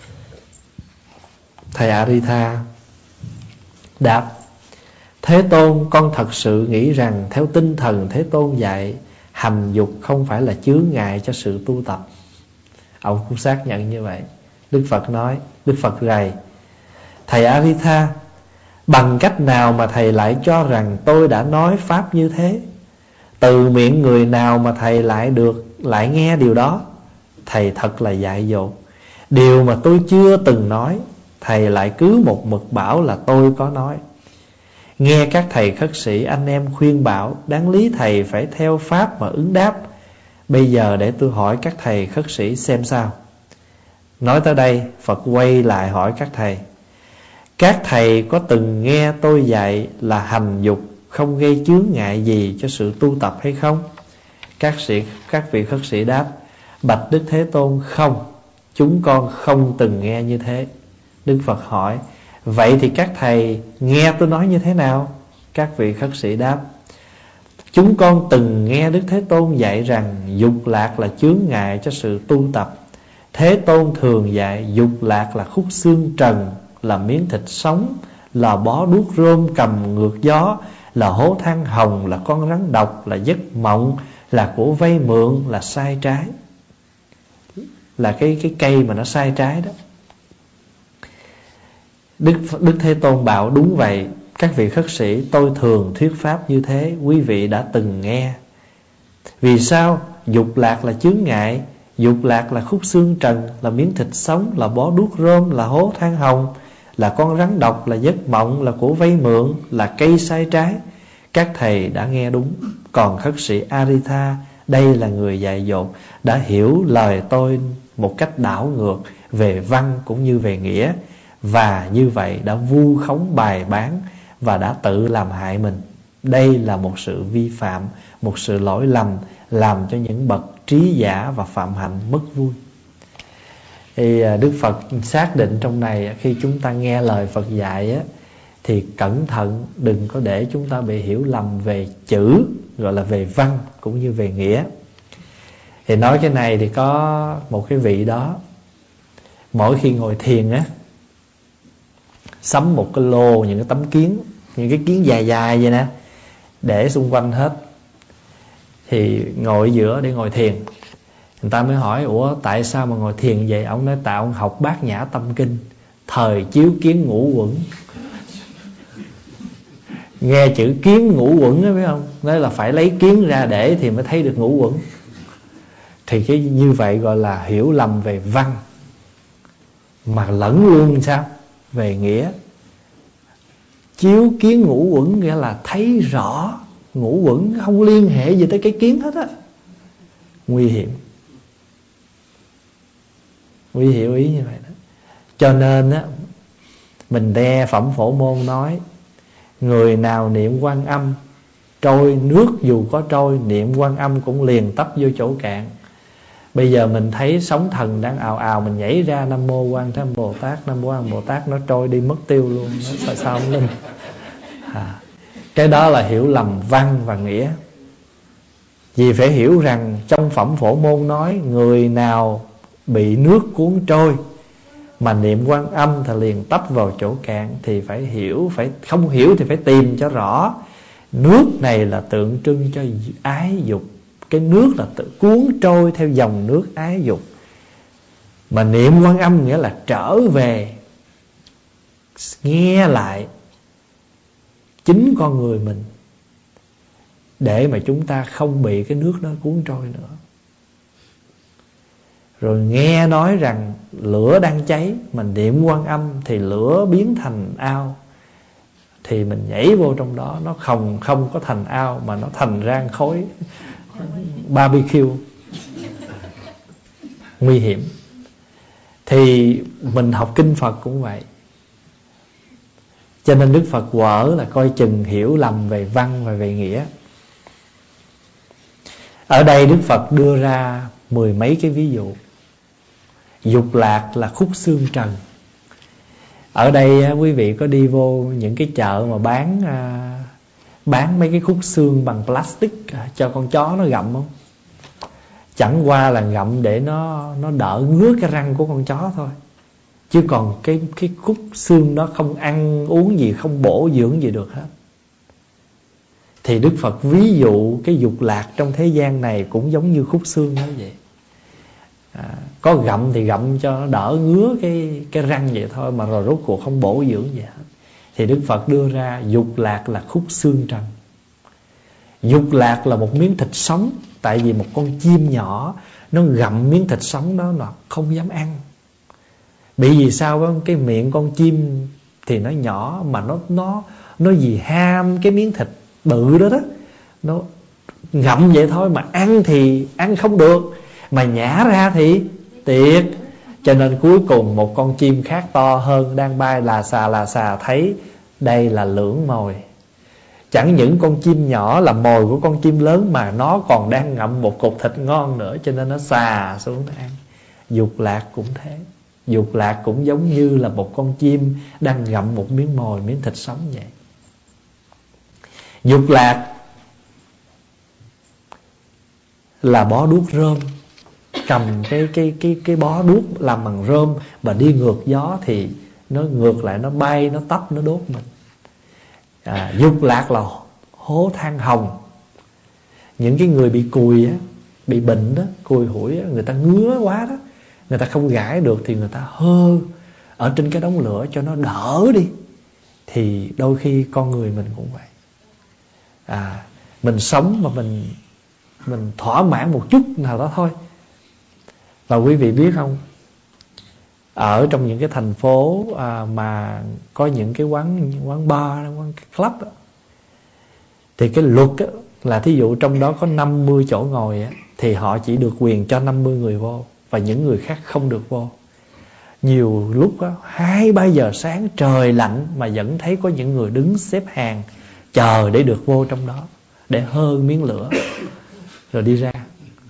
Thầy Aritha đáp: Thế Tôn, con thật sự nghĩ rằng theo tinh thần Thế Tôn dạy, hành dục không phải là chướng ngại cho sự tu tập. Ông cũng xác nhận như vậy. Đức Phật nói, Đức Phật rầy: thầy Aritha, bằng cách nào mà thầy lại cho rằng tôi đã nói pháp như thế? Từ miệng người nào mà thầy lại được lại nghe điều đó? Thầy thật là dại dột. Điều mà tôi chưa từng nói, thầy lại cứ một mực bảo là tôi có nói. Nghe các thầy khất sĩ anh em khuyên bảo, đáng lý thầy phải theo pháp mà ứng đáp. Bây giờ để tôi hỏi các thầy khất sĩ xem sao. Nói tới đây, Phật quay lại hỏi các thầy: các thầy có từng nghe tôi dạy là hành dục không gây chướng ngại gì cho sự tu tập hay không? Các sĩ, các vị khất sĩ đáp: bạch Đức Thế Tôn, không, chúng con không từng nghe như thế. Đức Phật hỏi: vậy thì các thầy nghe tôi nói như thế nào? Các vị khất sĩ đáp: chúng con từng nghe Đức Thế Tôn dạy rằng dục lạc là chướng ngại cho sự tu tập. Thế Tôn thường dạy dục lạc là khúc xương trần, là miếng thịt sống, là bó đuốc rôm cầm ngược gió, là hố than hồng, là con rắn độc, là giấc mộng, là của vay mượn, là sai trái. Là cái, cái cây mà nó sai trái đó. Đức, Đức Thế Tôn bảo: đúng vậy, các vị khất sĩ, tôi thường thuyết pháp như thế, quý vị đã từng nghe. Vì sao? Dục lạc là chướng ngại, dục lạc là khúc xương trần, là miếng thịt sống, là bó đuốc rôm, là hố than hồng, là con rắn độc, là giấc mộng, là của vay mượn, là cây sai trái. Các thầy đã nghe đúng. Còn khất sĩ Aritha, đây là người dại dột, đã hiểu lời tôi một cách đảo ngược về văn cũng như về nghĩa, và như vậy đã vu khống bài bán và đã tự làm hại mình. Đây là một sự vi phạm, một sự lỗi lầm, làm cho những bậc trí giả và phạm hạnh mất vui. Thì Đức Phật xác định trong này, khi chúng ta nghe lời Phật dạy á, thì cẩn thận đừng có để chúng ta bị hiểu lầm về chữ, gọi là về văn cũng như về nghĩa. Thì nói cái này thì có một cái vị đó, mỗi khi ngồi thiền á, sắm một cái lô những cái tấm kiến, những cái kiến dài dài vậy nè, để xung quanh hết. Thì ngồi ở giữa để ngồi thiền. Người ta mới hỏi: ủa tại sao mà ngồi thiền vậy? Ông nói: tại ông học Bát Nhã Tâm Kinh, thời chiếu kiến ngũ quẩn. Nghe chữ kiến ngũ quẩn đó, biết không? Nói là phải lấy kiến ra để thì mới thấy được ngũ quẩn. Thì cái như vậy gọi là hiểu lầm về văn, mà lẫn luôn sao? Về nghĩa. Chiếu kiến ngũ quẩn nghĩa là thấy rõ ngũ quẩn, không liên hệ gì tới cái kiến hết á. Nguy hiểm. Nguy hiểu ý như vậy đó. Cho nên á, mình đe Phẩm Phổ Môn nói: người nào niệm Quan Âm, trôi nước dù có trôi, niệm Quan Âm cũng liền tấp vô chỗ cạn. Bây giờ mình thấy sóng thần đang ào ào, mình nhảy ra Nam Mô Quan Thế Âm Bồ Tát, Nam Mô Quan Bồ Tát, nó trôi đi mất tiêu luôn. Nó sao sao không linh à, cái đó là hiểu lầm văn và nghĩa. Vì phải hiểu rằng trong Phẩm Phổ Môn nói, người nào bị nước cuốn trôi mà niệm Quan Âm thì liền tấp vào chỗ cạn. Thì phải hiểu, phải không hiểu thì phải tìm cho rõ. Nước này là tượng trưng cho ái dục. Cái nước là tự cuốn trôi theo dòng nước ái dục. Mà niệm Quan Âm nghĩa là trở về, nghe lại chính con người mình, để mà chúng ta không bị cái nước đó cuốn trôi nữa. Rồi nghe nói rằng lửa đang cháy, mình niệm Quan Âm thì lửa biến thành ao, thì mình nhảy vô trong đó, nó không, không có thành ao mà nó thành rang khói barbecue. Nguy hiểm. Thì mình học kinh Phật cũng vậy. Cho nên Đức Phật quở là coi chừng hiểu lầm về văn và về nghĩa. Ở đây Đức Phật đưa ra mười mấy cái ví dụ. Dục lạc là khúc xương trần. Ở đây quý vị có đi vô những cái chợ mà bán bán mấy cái khúc xương bằng plastic cho con chó nó gặm không? Chẳng qua là gặm để nó nó đỡ ngứa cái răng của con chó thôi. Chứ còn cái cái khúc xương đó không ăn uống gì, không bổ dưỡng gì được hết. Thì Đức Phật ví dụ cái dục lạc trong thế gian này cũng giống như khúc xương đó vậy. à, có gặm thì gặm cho nó đỡ ngứa cái, cái răng vậy thôi, mà rồi rốt cuộc không bổ dưỡng gì hết. Thì Đức Phật đưa ra dục lạc là khúc xương trần. Dục lạc là một miếng thịt sống. Tại vì một con chim nhỏ nó gặm miếng thịt sống đó, nó không dám ăn. Bị vì sao đó? Cái miệng con chim thì nó nhỏ, mà nó nó nó vì ham cái miếng thịt bự đó đó, nó ngậm vậy thôi, mà ăn thì ăn không được, mà nhả ra thì tiệt. Cho nên cuối cùng một con chim khác to hơn đang bay là xà là xà thấy đây là lưỡng mồi. Chẳng những con chim nhỏ là mồi của con chim lớn, mà nó còn đang ngậm một cục thịt ngon nữa, cho nên nó xà xuống nó ăn. Dục lạc cũng thế. Dục lạc cũng giống như là một con chim đang gặm một miếng mồi, miếng thịt sống vậy. Dục lạc là bó đuốc rơm. Cầm cái cái cái cái bó đuốc làm bằng rơm mà đi ngược gió thì nó ngược lại, nó bay, nó tấp, nó đốt mình. à, Dục lạc là hố than hồng. Những cái người bị cùi á, bị bệnh đó, cùi hủi á, người ta ngứa quá đó, người ta không gãi được thì người ta hơ ở trên cái đống lửa cho nó đỡ đi. Thì đôi khi con người mình cũng vậy. à, Mình sống mà mình Mình thỏa mãn một chút nào đó thôi. Và quý vị biết không, ở trong những cái thành phố à, mà có những cái quán quán bar, quán club đó, thì cái luật đó, là thí dụ trong đó có năm mươi chỗ ngồi á, thì họ chỉ được quyền cho năm mươi người vô, và những người khác không được vô. Nhiều lúc đó, hai ba giờ sáng trời lạnh mà vẫn thấy có những người đứng xếp hàng chờ để được vô trong đó, để hơ miếng lửa rồi đi ra.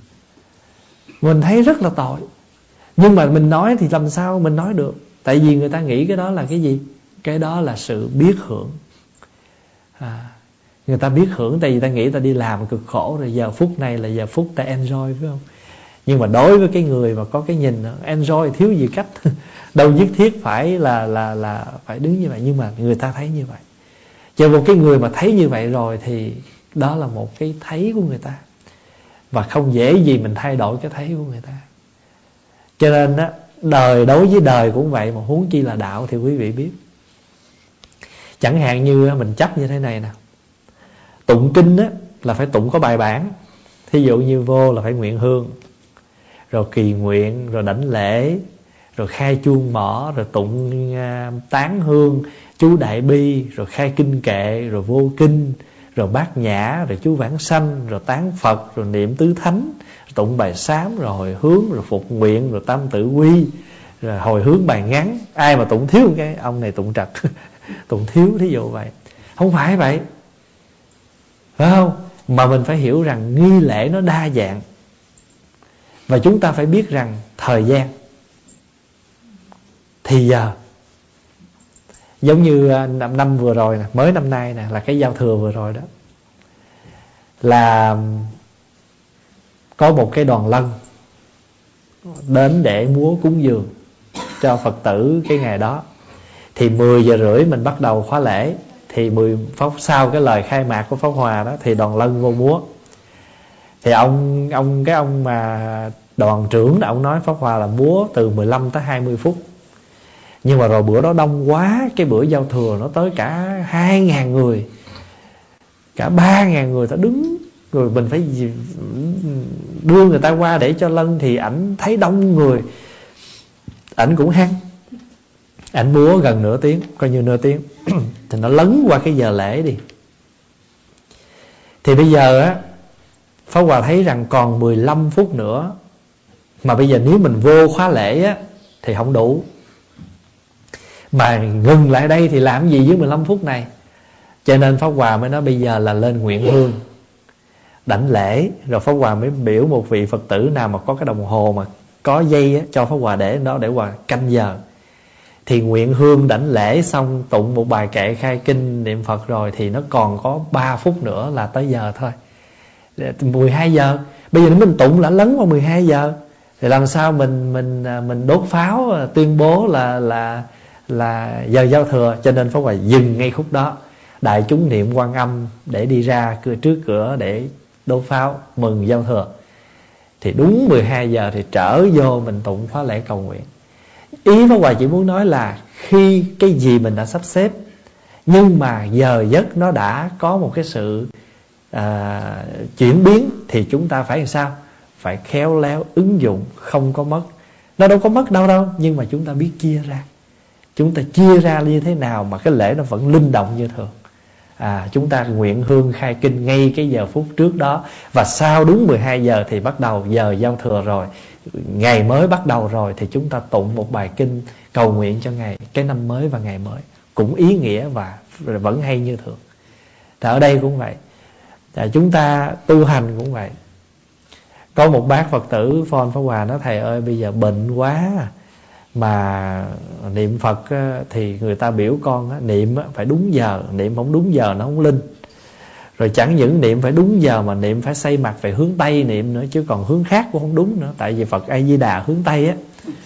Mình thấy rất là tội. Nhưng mà mình nói thì làm sao mình nói được? Tại vì người ta nghĩ cái đó là cái gì? Cái đó là sự biết hưởng. à, Người ta biết hưởng tại vì ta nghĩ ta đi làm cực khổ rồi, giờ phút này là giờ phút ta enjoy, phải không? Nhưng mà đối với cái người mà có cái nhìn enjoy thiếu gì cách. Đâu nhất thiết phải là là là phải đứng như vậy, nhưng mà người ta thấy như vậy. Cho một cái người mà thấy như vậy rồi thì đó là một cái thấy của người ta, và không dễ gì mình thay đổi cái thấy của người ta. Cho nên á, đời đối với đời cũng vậy, mà huống chi là đạo thì quý vị biết. Chẳng hạn như mình chấp như thế này nè, tụng kinh á là phải tụng có bài bản. Thí dụ như vô là phải nguyện hương, rồi kỳ nguyện, rồi đảnh lễ, rồi khai chuông mỏ, rồi tụng uh, tán hương, chú đại bi, rồi khai kinh kệ, rồi vô kinh, rồi bát nhã, rồi chú vãng sanh, rồi tán Phật, rồi niệm tứ thánh, rồi tụng bài sám, rồi hồi hướng, rồi phục nguyện, rồi tam tự quy, rồi hồi hướng bài ngắn. Ai mà tụng thiếu cái ông này tụng trật. Tụng thiếu thí dụ vậy. Không phải vậy, phải không? Mà mình phải hiểu rằng nghi lễ nó đa dạng. Và chúng ta phải biết rằng thời gian, thì giờ, giống như năm, năm vừa rồi nè, mới năm nay nè, là cái giao thừa vừa rồi đó, là có một cái đoàn lân đến để múa cúng dường cho Phật tử cái ngày đó. Thì mười giờ rưỡi mình bắt đầu khóa lễ. Thì mười phút sau cái lời khai mạc của Pháp Hòa đó, thì đoàn lân vô múa. Thì ông ông cái ông mà đoàn trưởng đó, ông nói Pháp Hòa là múa từ mười lăm tới hai mươi phút. Nhưng mà rồi bữa đó đông quá, cái bữa giao thừa nó tới cả hai ngàn người, cả ba ngàn người ta đứng. Rồi mình phải đưa người ta qua để cho lân. Thì ảnh thấy đông người, ảnh cũng hăng, ảnh múa gần nửa tiếng, coi như nửa tiếng. Thì nó lấn qua cái giờ lễ đi. Thì bây giờ á, Pháp Hòa thấy rằng còn mười lăm phút nữa. Mà bây giờ nếu mình vô khóa lễ á thì không đủ, mà ngừng lại đây thì làm gì với mười lăm phút này. Cho nên Pháp Hòa mới nói bây giờ là lên nguyện hương, đảnh lễ. Rồi Pháp Hòa mới biểu một vị Phật tử nào mà có cái đồng hồ mà có dây á, cho Pháp Hòa để đó để Hòa canh giờ. Thì nguyện hương đảnh lễ xong, tụng một bài kệ khai kinh niệm Phật rồi, thì nó còn có ba phút nữa là tới giờ thôi, mười hai giờ. Bây giờ nếu mình tụng đã lấn qua mười hai giờ thì làm sao mình mình mình đốt pháo tuyên bố là là là giờ giao thừa. Cho nên Pháp Hòa dừng ngay khúc đó, đại chúng niệm Quan Âm để đi ra cửa trước cửa để đốt pháo mừng giao thừa. thì đúng mười hai giờ thì trở vô mình tụng khóa lễ cầu nguyện. Ý Pháp Hòa chỉ muốn nói là khi cái gì mình đã sắp xếp, nhưng mà giờ giấc nó đã có một cái sự à, chuyển biến, thì chúng ta phải làm sao? Phải khéo léo ứng dụng, không có mất. Nó đâu có mất đâu đâu, nhưng mà chúng ta biết chia ra. Chúng ta chia ra như thế nào mà cái lễ nó vẫn linh động như thường. À, chúng ta nguyện hương khai kinh ngay cái giờ phút trước đó, và sau đúng mười hai giờ thì bắt đầu giờ giao thừa rồi, ngày mới bắt đầu rồi, thì chúng ta tụng một bài kinh cầu nguyện cho ngày cái năm mới và ngày mới, cũng ý nghĩa và vẫn hay như thường. Thì ở đây cũng vậy, à, chúng ta tu hành cũng vậy. Có một bác Phật tử phone Pháp Hòa nói: thầy ơi, bây giờ bệnh quá mà niệm Phật thì người ta biểu con niệm phải đúng giờ, niệm không đúng giờ nó không linh. Rồi chẳng những niệm phải đúng giờ mà niệm phải xây mặt về hướng Tây niệm nữa, chứ còn hướng khác cũng không đúng nữa. Tại vì Phật A Di Đà hướng Tây á.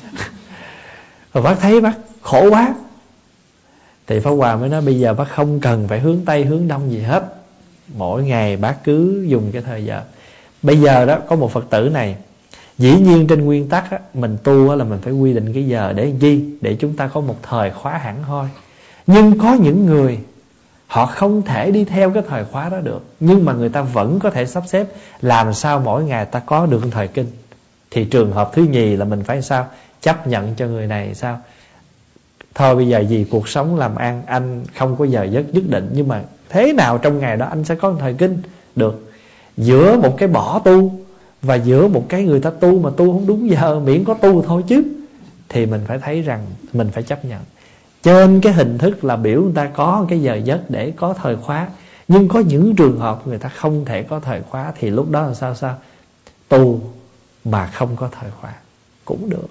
Rồi bác thấy bác khổ quá, thì Pháp Hòa mới nói bây giờ bác không cần phải hướng Tây hướng Đông gì hết, mỗi ngày bác cứ dùng cái thời giờ. Bây giờ đó có một Phật tử này, dĩ nhiên trên nguyên tắc á, mình tu á, là mình phải quy định cái giờ để làm chi? Để chúng ta có một thời khóa hẳn thôi. Nhưng có những người họ không thể đi theo cái thời khóa đó được, nhưng mà người ta vẫn có thể sắp xếp làm sao mỗi ngày ta có được thời kinh. Thì trường hợp thứ nhì là mình phải sao? Chấp nhận cho người này sao? Thôi bây giờ vì cuộc sống làm ăn anh không có giờ giấc nhất định, nhưng mà thế nào trong ngày đó anh sẽ có thời kinh được. Giữa một cái bỏ tu và giữa một cái người ta tu mà tu không đúng giờ, miễn có tu thôi chứ, thì mình phải thấy rằng mình phải chấp nhận. Trên cái hình thức là biểu người ta có cái giờ giấc để có thời khóa, nhưng có những trường hợp người ta không thể có thời khóa, thì lúc đó là sao sao? Tu mà không có thời khóa cũng được.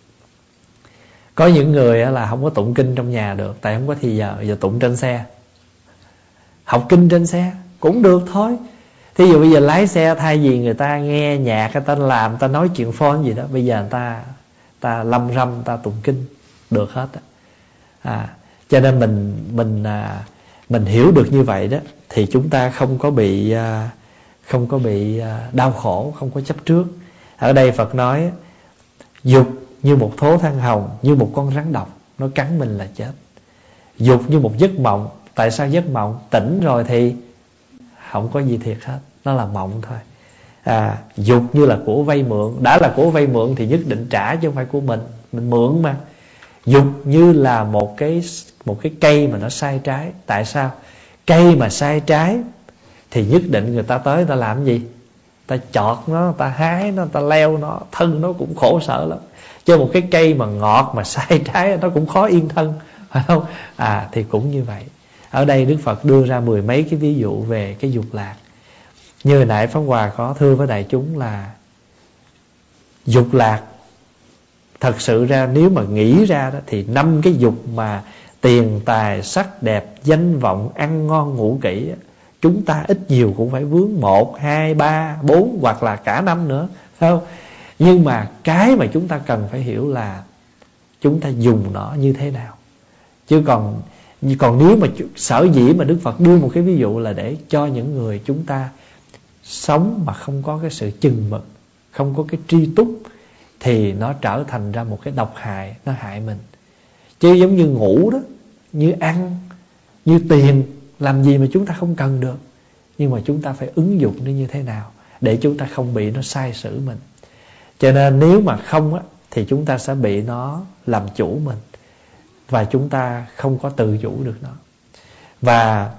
Có những người là không có tụng kinh trong nhà được, tại không có thì giờ, giờ tụng trên xe. Học kinh trên xe cũng được thôi. Thí dụ bây giờ lái xe, thay vì người ta nghe nhạc, người ta làm, người ta nói chuyện phone gì đó, bây giờ người ta ta lâm râm, người ta tụng kinh được hết á. À, cho nên mình mình à, mình hiểu được như vậy đó, thì chúng ta không có bị à, không có bị à, đau khổ, không có chấp trước. Ở đây Phật nói dục như một thố than hồng, như một con rắn độc, nó cắn mình là chết. Dục như một giấc mộng. Tại sao giấc mộng? Tỉnh rồi thì không có gì thiệt hết, nó là mộng thôi. À, dục như là của vay mượn. Đã là của vay mượn thì nhất định trả, chứ không phải của mình, mình mượn mà. Dục như là một cái một cái cây mà nó sai trái. Tại sao? Cây mà sai trái thì nhất định người ta tới người ta làm gì? Ta chọt nó, người ta hái nó, người ta leo nó, thân nó cũng khổ sở lắm. Chứ một cái cây mà ngọt mà sai trái nó cũng khó yên thân, phải không? À, thì cũng như vậy. Ở đây Đức Phật đưa ra mười mấy cái ví dụ về cái dục lạc. Như hồi nãy Pháp Hòa có thưa với đại chúng là dục lạc, thật sự ra nếu mà nghĩ ra đó, thì năm cái dục mà tiền tài sắc đẹp danh vọng ăn ngon ngủ kỹ, chúng ta ít nhiều cũng phải vướng một, hai, ba, bốn hoặc là cả năm nữa, phải không? Nhưng mà cái mà chúng ta cần phải hiểu là chúng ta dùng nó như thế nào. Chứ còn còn nếu mà sở dĩ mà Đức Phật đưa một cái ví dụ là để cho những người chúng ta sống mà không có cái sự chừng mực, không có cái tri túc, thì nó trở thành ra một cái độc hại, nó hại mình. Chứ giống như ngủ đó, như ăn, như tiền, làm gì mà chúng ta không cần được. Nhưng mà chúng ta phải ứng dụng nó như thế nào để chúng ta không bị nó sai sử mình. Cho nên nếu mà không á, thì chúng ta sẽ bị nó làm chủ mình, và chúng ta không có tự chủ được nó. Và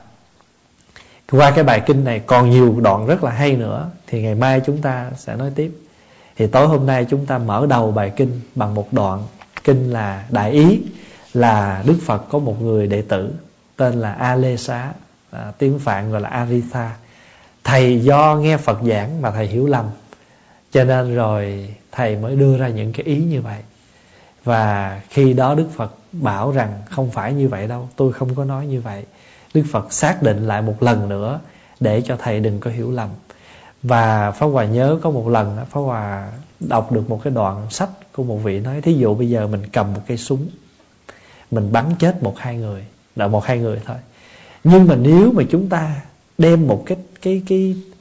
qua cái bài kinh này còn nhiều đoạn rất là hay nữa, thì ngày mai chúng ta sẽ nói tiếp. Thì tối hôm nay chúng ta mở đầu bài kinh bằng một đoạn kinh là Đại Ý. Là Đức Phật có một người đệ tử tên là A Lê Xá, à, tiếng Phạn gọi là Aritha. Thầy do nghe Phật giảng mà thầy hiểu lầm, cho nên rồi thầy mới đưa ra những cái ý như vậy. Và khi đó Đức Phật bảo rằng không phải như vậy đâu, tôi không có nói như vậy. Đức Phật xác định lại một lần nữa để cho thầy đừng có hiểu lầm. Và Pháp Hòa nhớ có một lần Pháp Hòa đọc được một cái đoạn sách của một vị nói, thí dụ bây giờ mình cầm một cây súng, mình bắn chết một hai người, là một hai người thôi. Nhưng mà nếu mà chúng ta đem một cái cái cái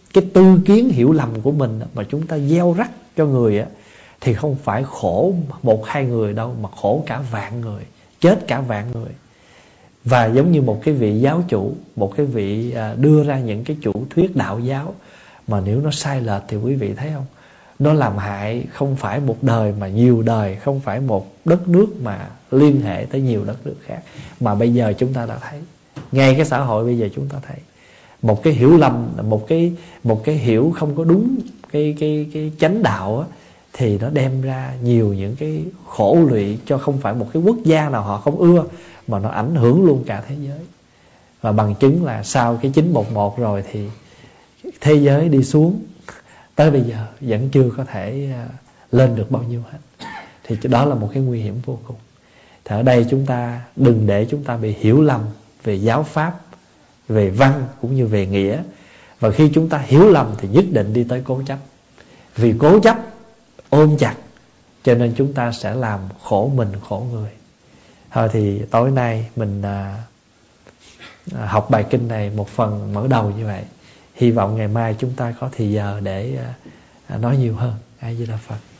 cái tư kiến hiểu lầm của mình mà chúng ta gieo rắc cho người á, thì không phải khổ một hai người đâu, mà khổ cả vạn người, chết cả vạn người. Và giống như một cái vị giáo chủ, một cái vị đưa ra những cái chủ thuyết đạo giáo, mà nếu nó sai lệch thì quý vị thấy không, nó làm hại không phải một đời mà nhiều đời, không phải một đất nước mà liên hệ tới nhiều đất nước khác. Mà bây giờ chúng ta đã thấy, ngay cái xã hội bây giờ chúng ta thấy, một cái hiểu lầm, một cái một cái hiểu không có đúng cái cái cái chánh đạo á, thì nó đem ra nhiều những cái khổ lụy cho không phải một cái quốc gia nào họ không ưa, mà nó ảnh hưởng luôn cả thế giới. Và bằng chứng là sau cái chín một một rồi thì thế giới đi xuống, tới bây giờ vẫn chưa có thể lên được bao nhiêu hết. Thì đó là một cái nguy hiểm vô cùng. Thì ở đây chúng ta đừng để chúng ta bị hiểu lầm về giáo pháp, về văn cũng như về nghĩa. Và khi chúng ta hiểu lầm thì nhất định đi tới cố chấp. Vì cố chấp ôm chặt cho nên chúng ta sẽ làm khổ mình khổ người. Thôi thì tối nay mình à, à, học bài kinh này một phần mở đầu như vậy. Hy vọng ngày mai chúng ta có thì giờ để à, nói nhiều hơn. A Di Đà Phật.